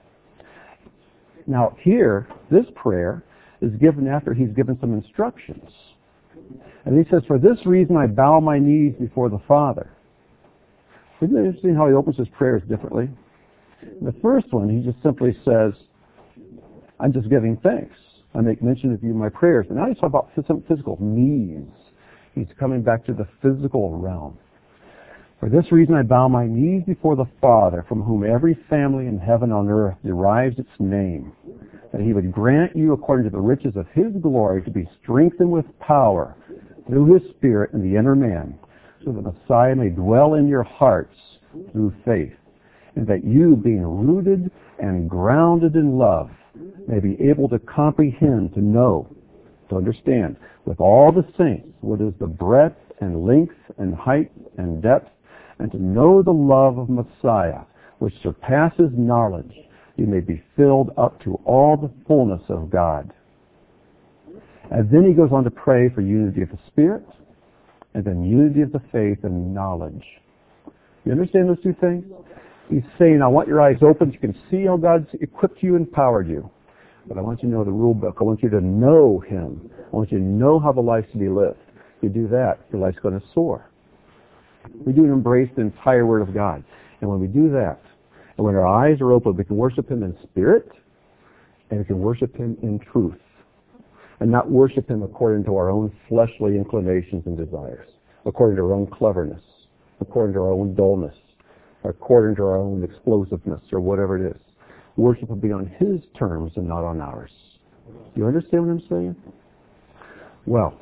Now here, this prayer is given after he's given some instructions. And he says, for this reason I bow my knees before the Father. Isn't it interesting how he opens his prayers differently? In the first one, he just simply says, I'm just giving thanks. I make mention of you in my prayers. And now he's talking about some physical needs. He's coming back to the physical realm. For this reason I bow my knees before the Father, from whom every family in heaven and on earth derives its name, that he would grant you, according to the riches of his glory, to be strengthened with power through his Spirit in the inner man, so that the Messiah may dwell in your hearts through faith, and that you, being rooted and grounded in love, may be able to comprehend, to know, to understand, with all the saints, what is the breadth and length and height and depth, and to know the love of Messiah, which surpasses knowledge, you may be filled up to all the fullness of God. And then he goes on to pray for unity of the Spirit, and then unity of the faith and knowledge. You understand those two things? He's saying, I want your eyes open so you can see how God's equipped you and empowered you. But I want you to know the rule book. I want you to know him. I want you to know how the life's to be lived. If you do that, your life's going to soar. We do embrace the entire Word of God. And when we do that, and when our eyes are open, we can worship him in spirit, and we can worship him in truth, and not worship him according to our own fleshly inclinations and desires, according to our own cleverness. according to our own dullness, according to our own explosiveness, or whatever it is. Worship will be on His terms and not on ours. You understand what I'm saying? Well,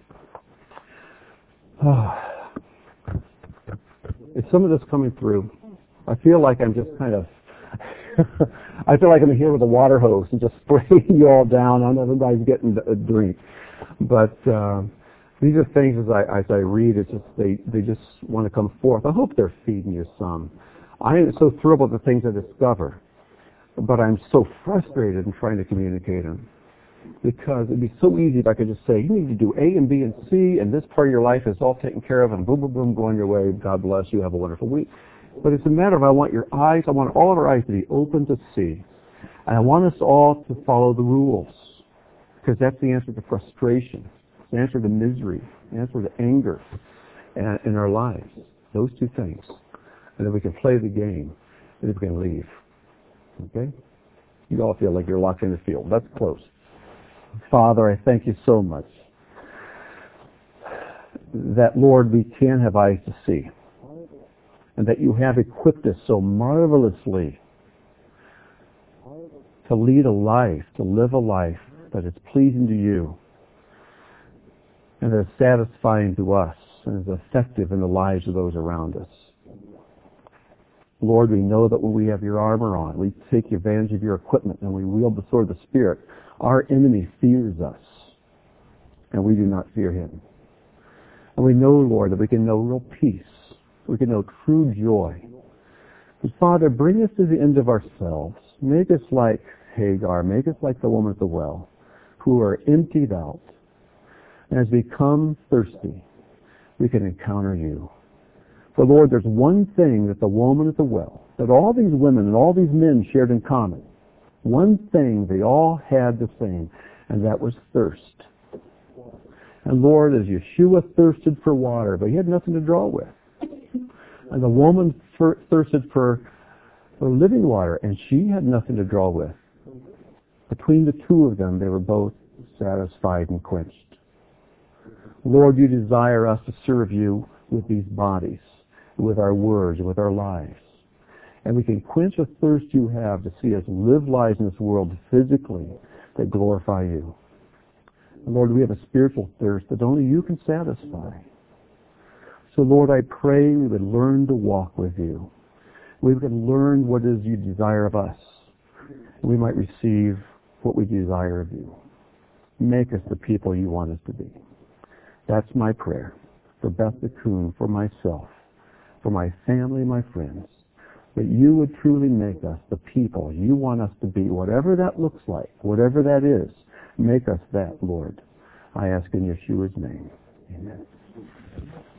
is some of this coming through? I feel like I'm just kind of, I feel like I'm here with a water hose and just spraying you all down. I know everybody's getting a drink. But uh, these are things as I, as I read, it's just, they, they just want to come forth. I hope they're feeding you some. I am so thrilled with the things I discover, but I'm so frustrated in trying to communicate them. Because it'd be so easy if I could just say, you need to do A and B and C, and this part of your life is all taken care of, and boom, boom, boom, go on your way. God bless you. Have a wonderful week. But it's a matter of I want your eyes, I want all of our eyes to be open to see. And I want us all to follow the rules. Because that's the answer to frustration. It's the answer to misery. The answer to anger in our lives. Those two things. And then we can play the game. And then we can leave. Okay? You all feel like you're locked in the field. That's close. Father, I thank you so much that, Lord, we can have eyes to see, and that you have equipped us so marvelously to lead a life, to live a life that is pleasing to you, and that is satisfying to us, and is effective in the lives of those around us. Lord, we know that when we have your armor on, we take advantage of your equipment, and we wield the sword of the Spirit, our enemy fears us, and we do not fear him. And we know, Lord, that we can know real peace. We can know true joy. And Father, bring us to the end of ourselves. Make us like Hagar. Make us like the woman at the well, who are emptied out. And as we come thirsty, we can encounter you. For, Lord, there's one thing that the woman at the well, that all these women and all these men shared in common. One thing they all had the same, and that was thirst. And Lord, as Yeshua thirsted for water, but he had nothing to draw with. And the woman thirsted for, for living water, and she had nothing to draw with. Between the two of them, they were both satisfied and quenched. Lord, you desire us to serve you with these bodies, with our words, with our lives. And we can quench a thirst you have to see us live lives in this world physically that glorify you. And Lord, we have a spiritual thirst that only you can satisfy. So Lord, I pray we would learn to walk with you. We would learn what it is you desire of us. And we might receive what we desire of you. Make us the people you want us to be. That's my prayer for Beth Coon, for myself, for my family, my friends. That you would truly make us the people you want us to be, whatever that looks like, whatever that is. Make us that, Lord. I ask in Yeshua's name. Amen.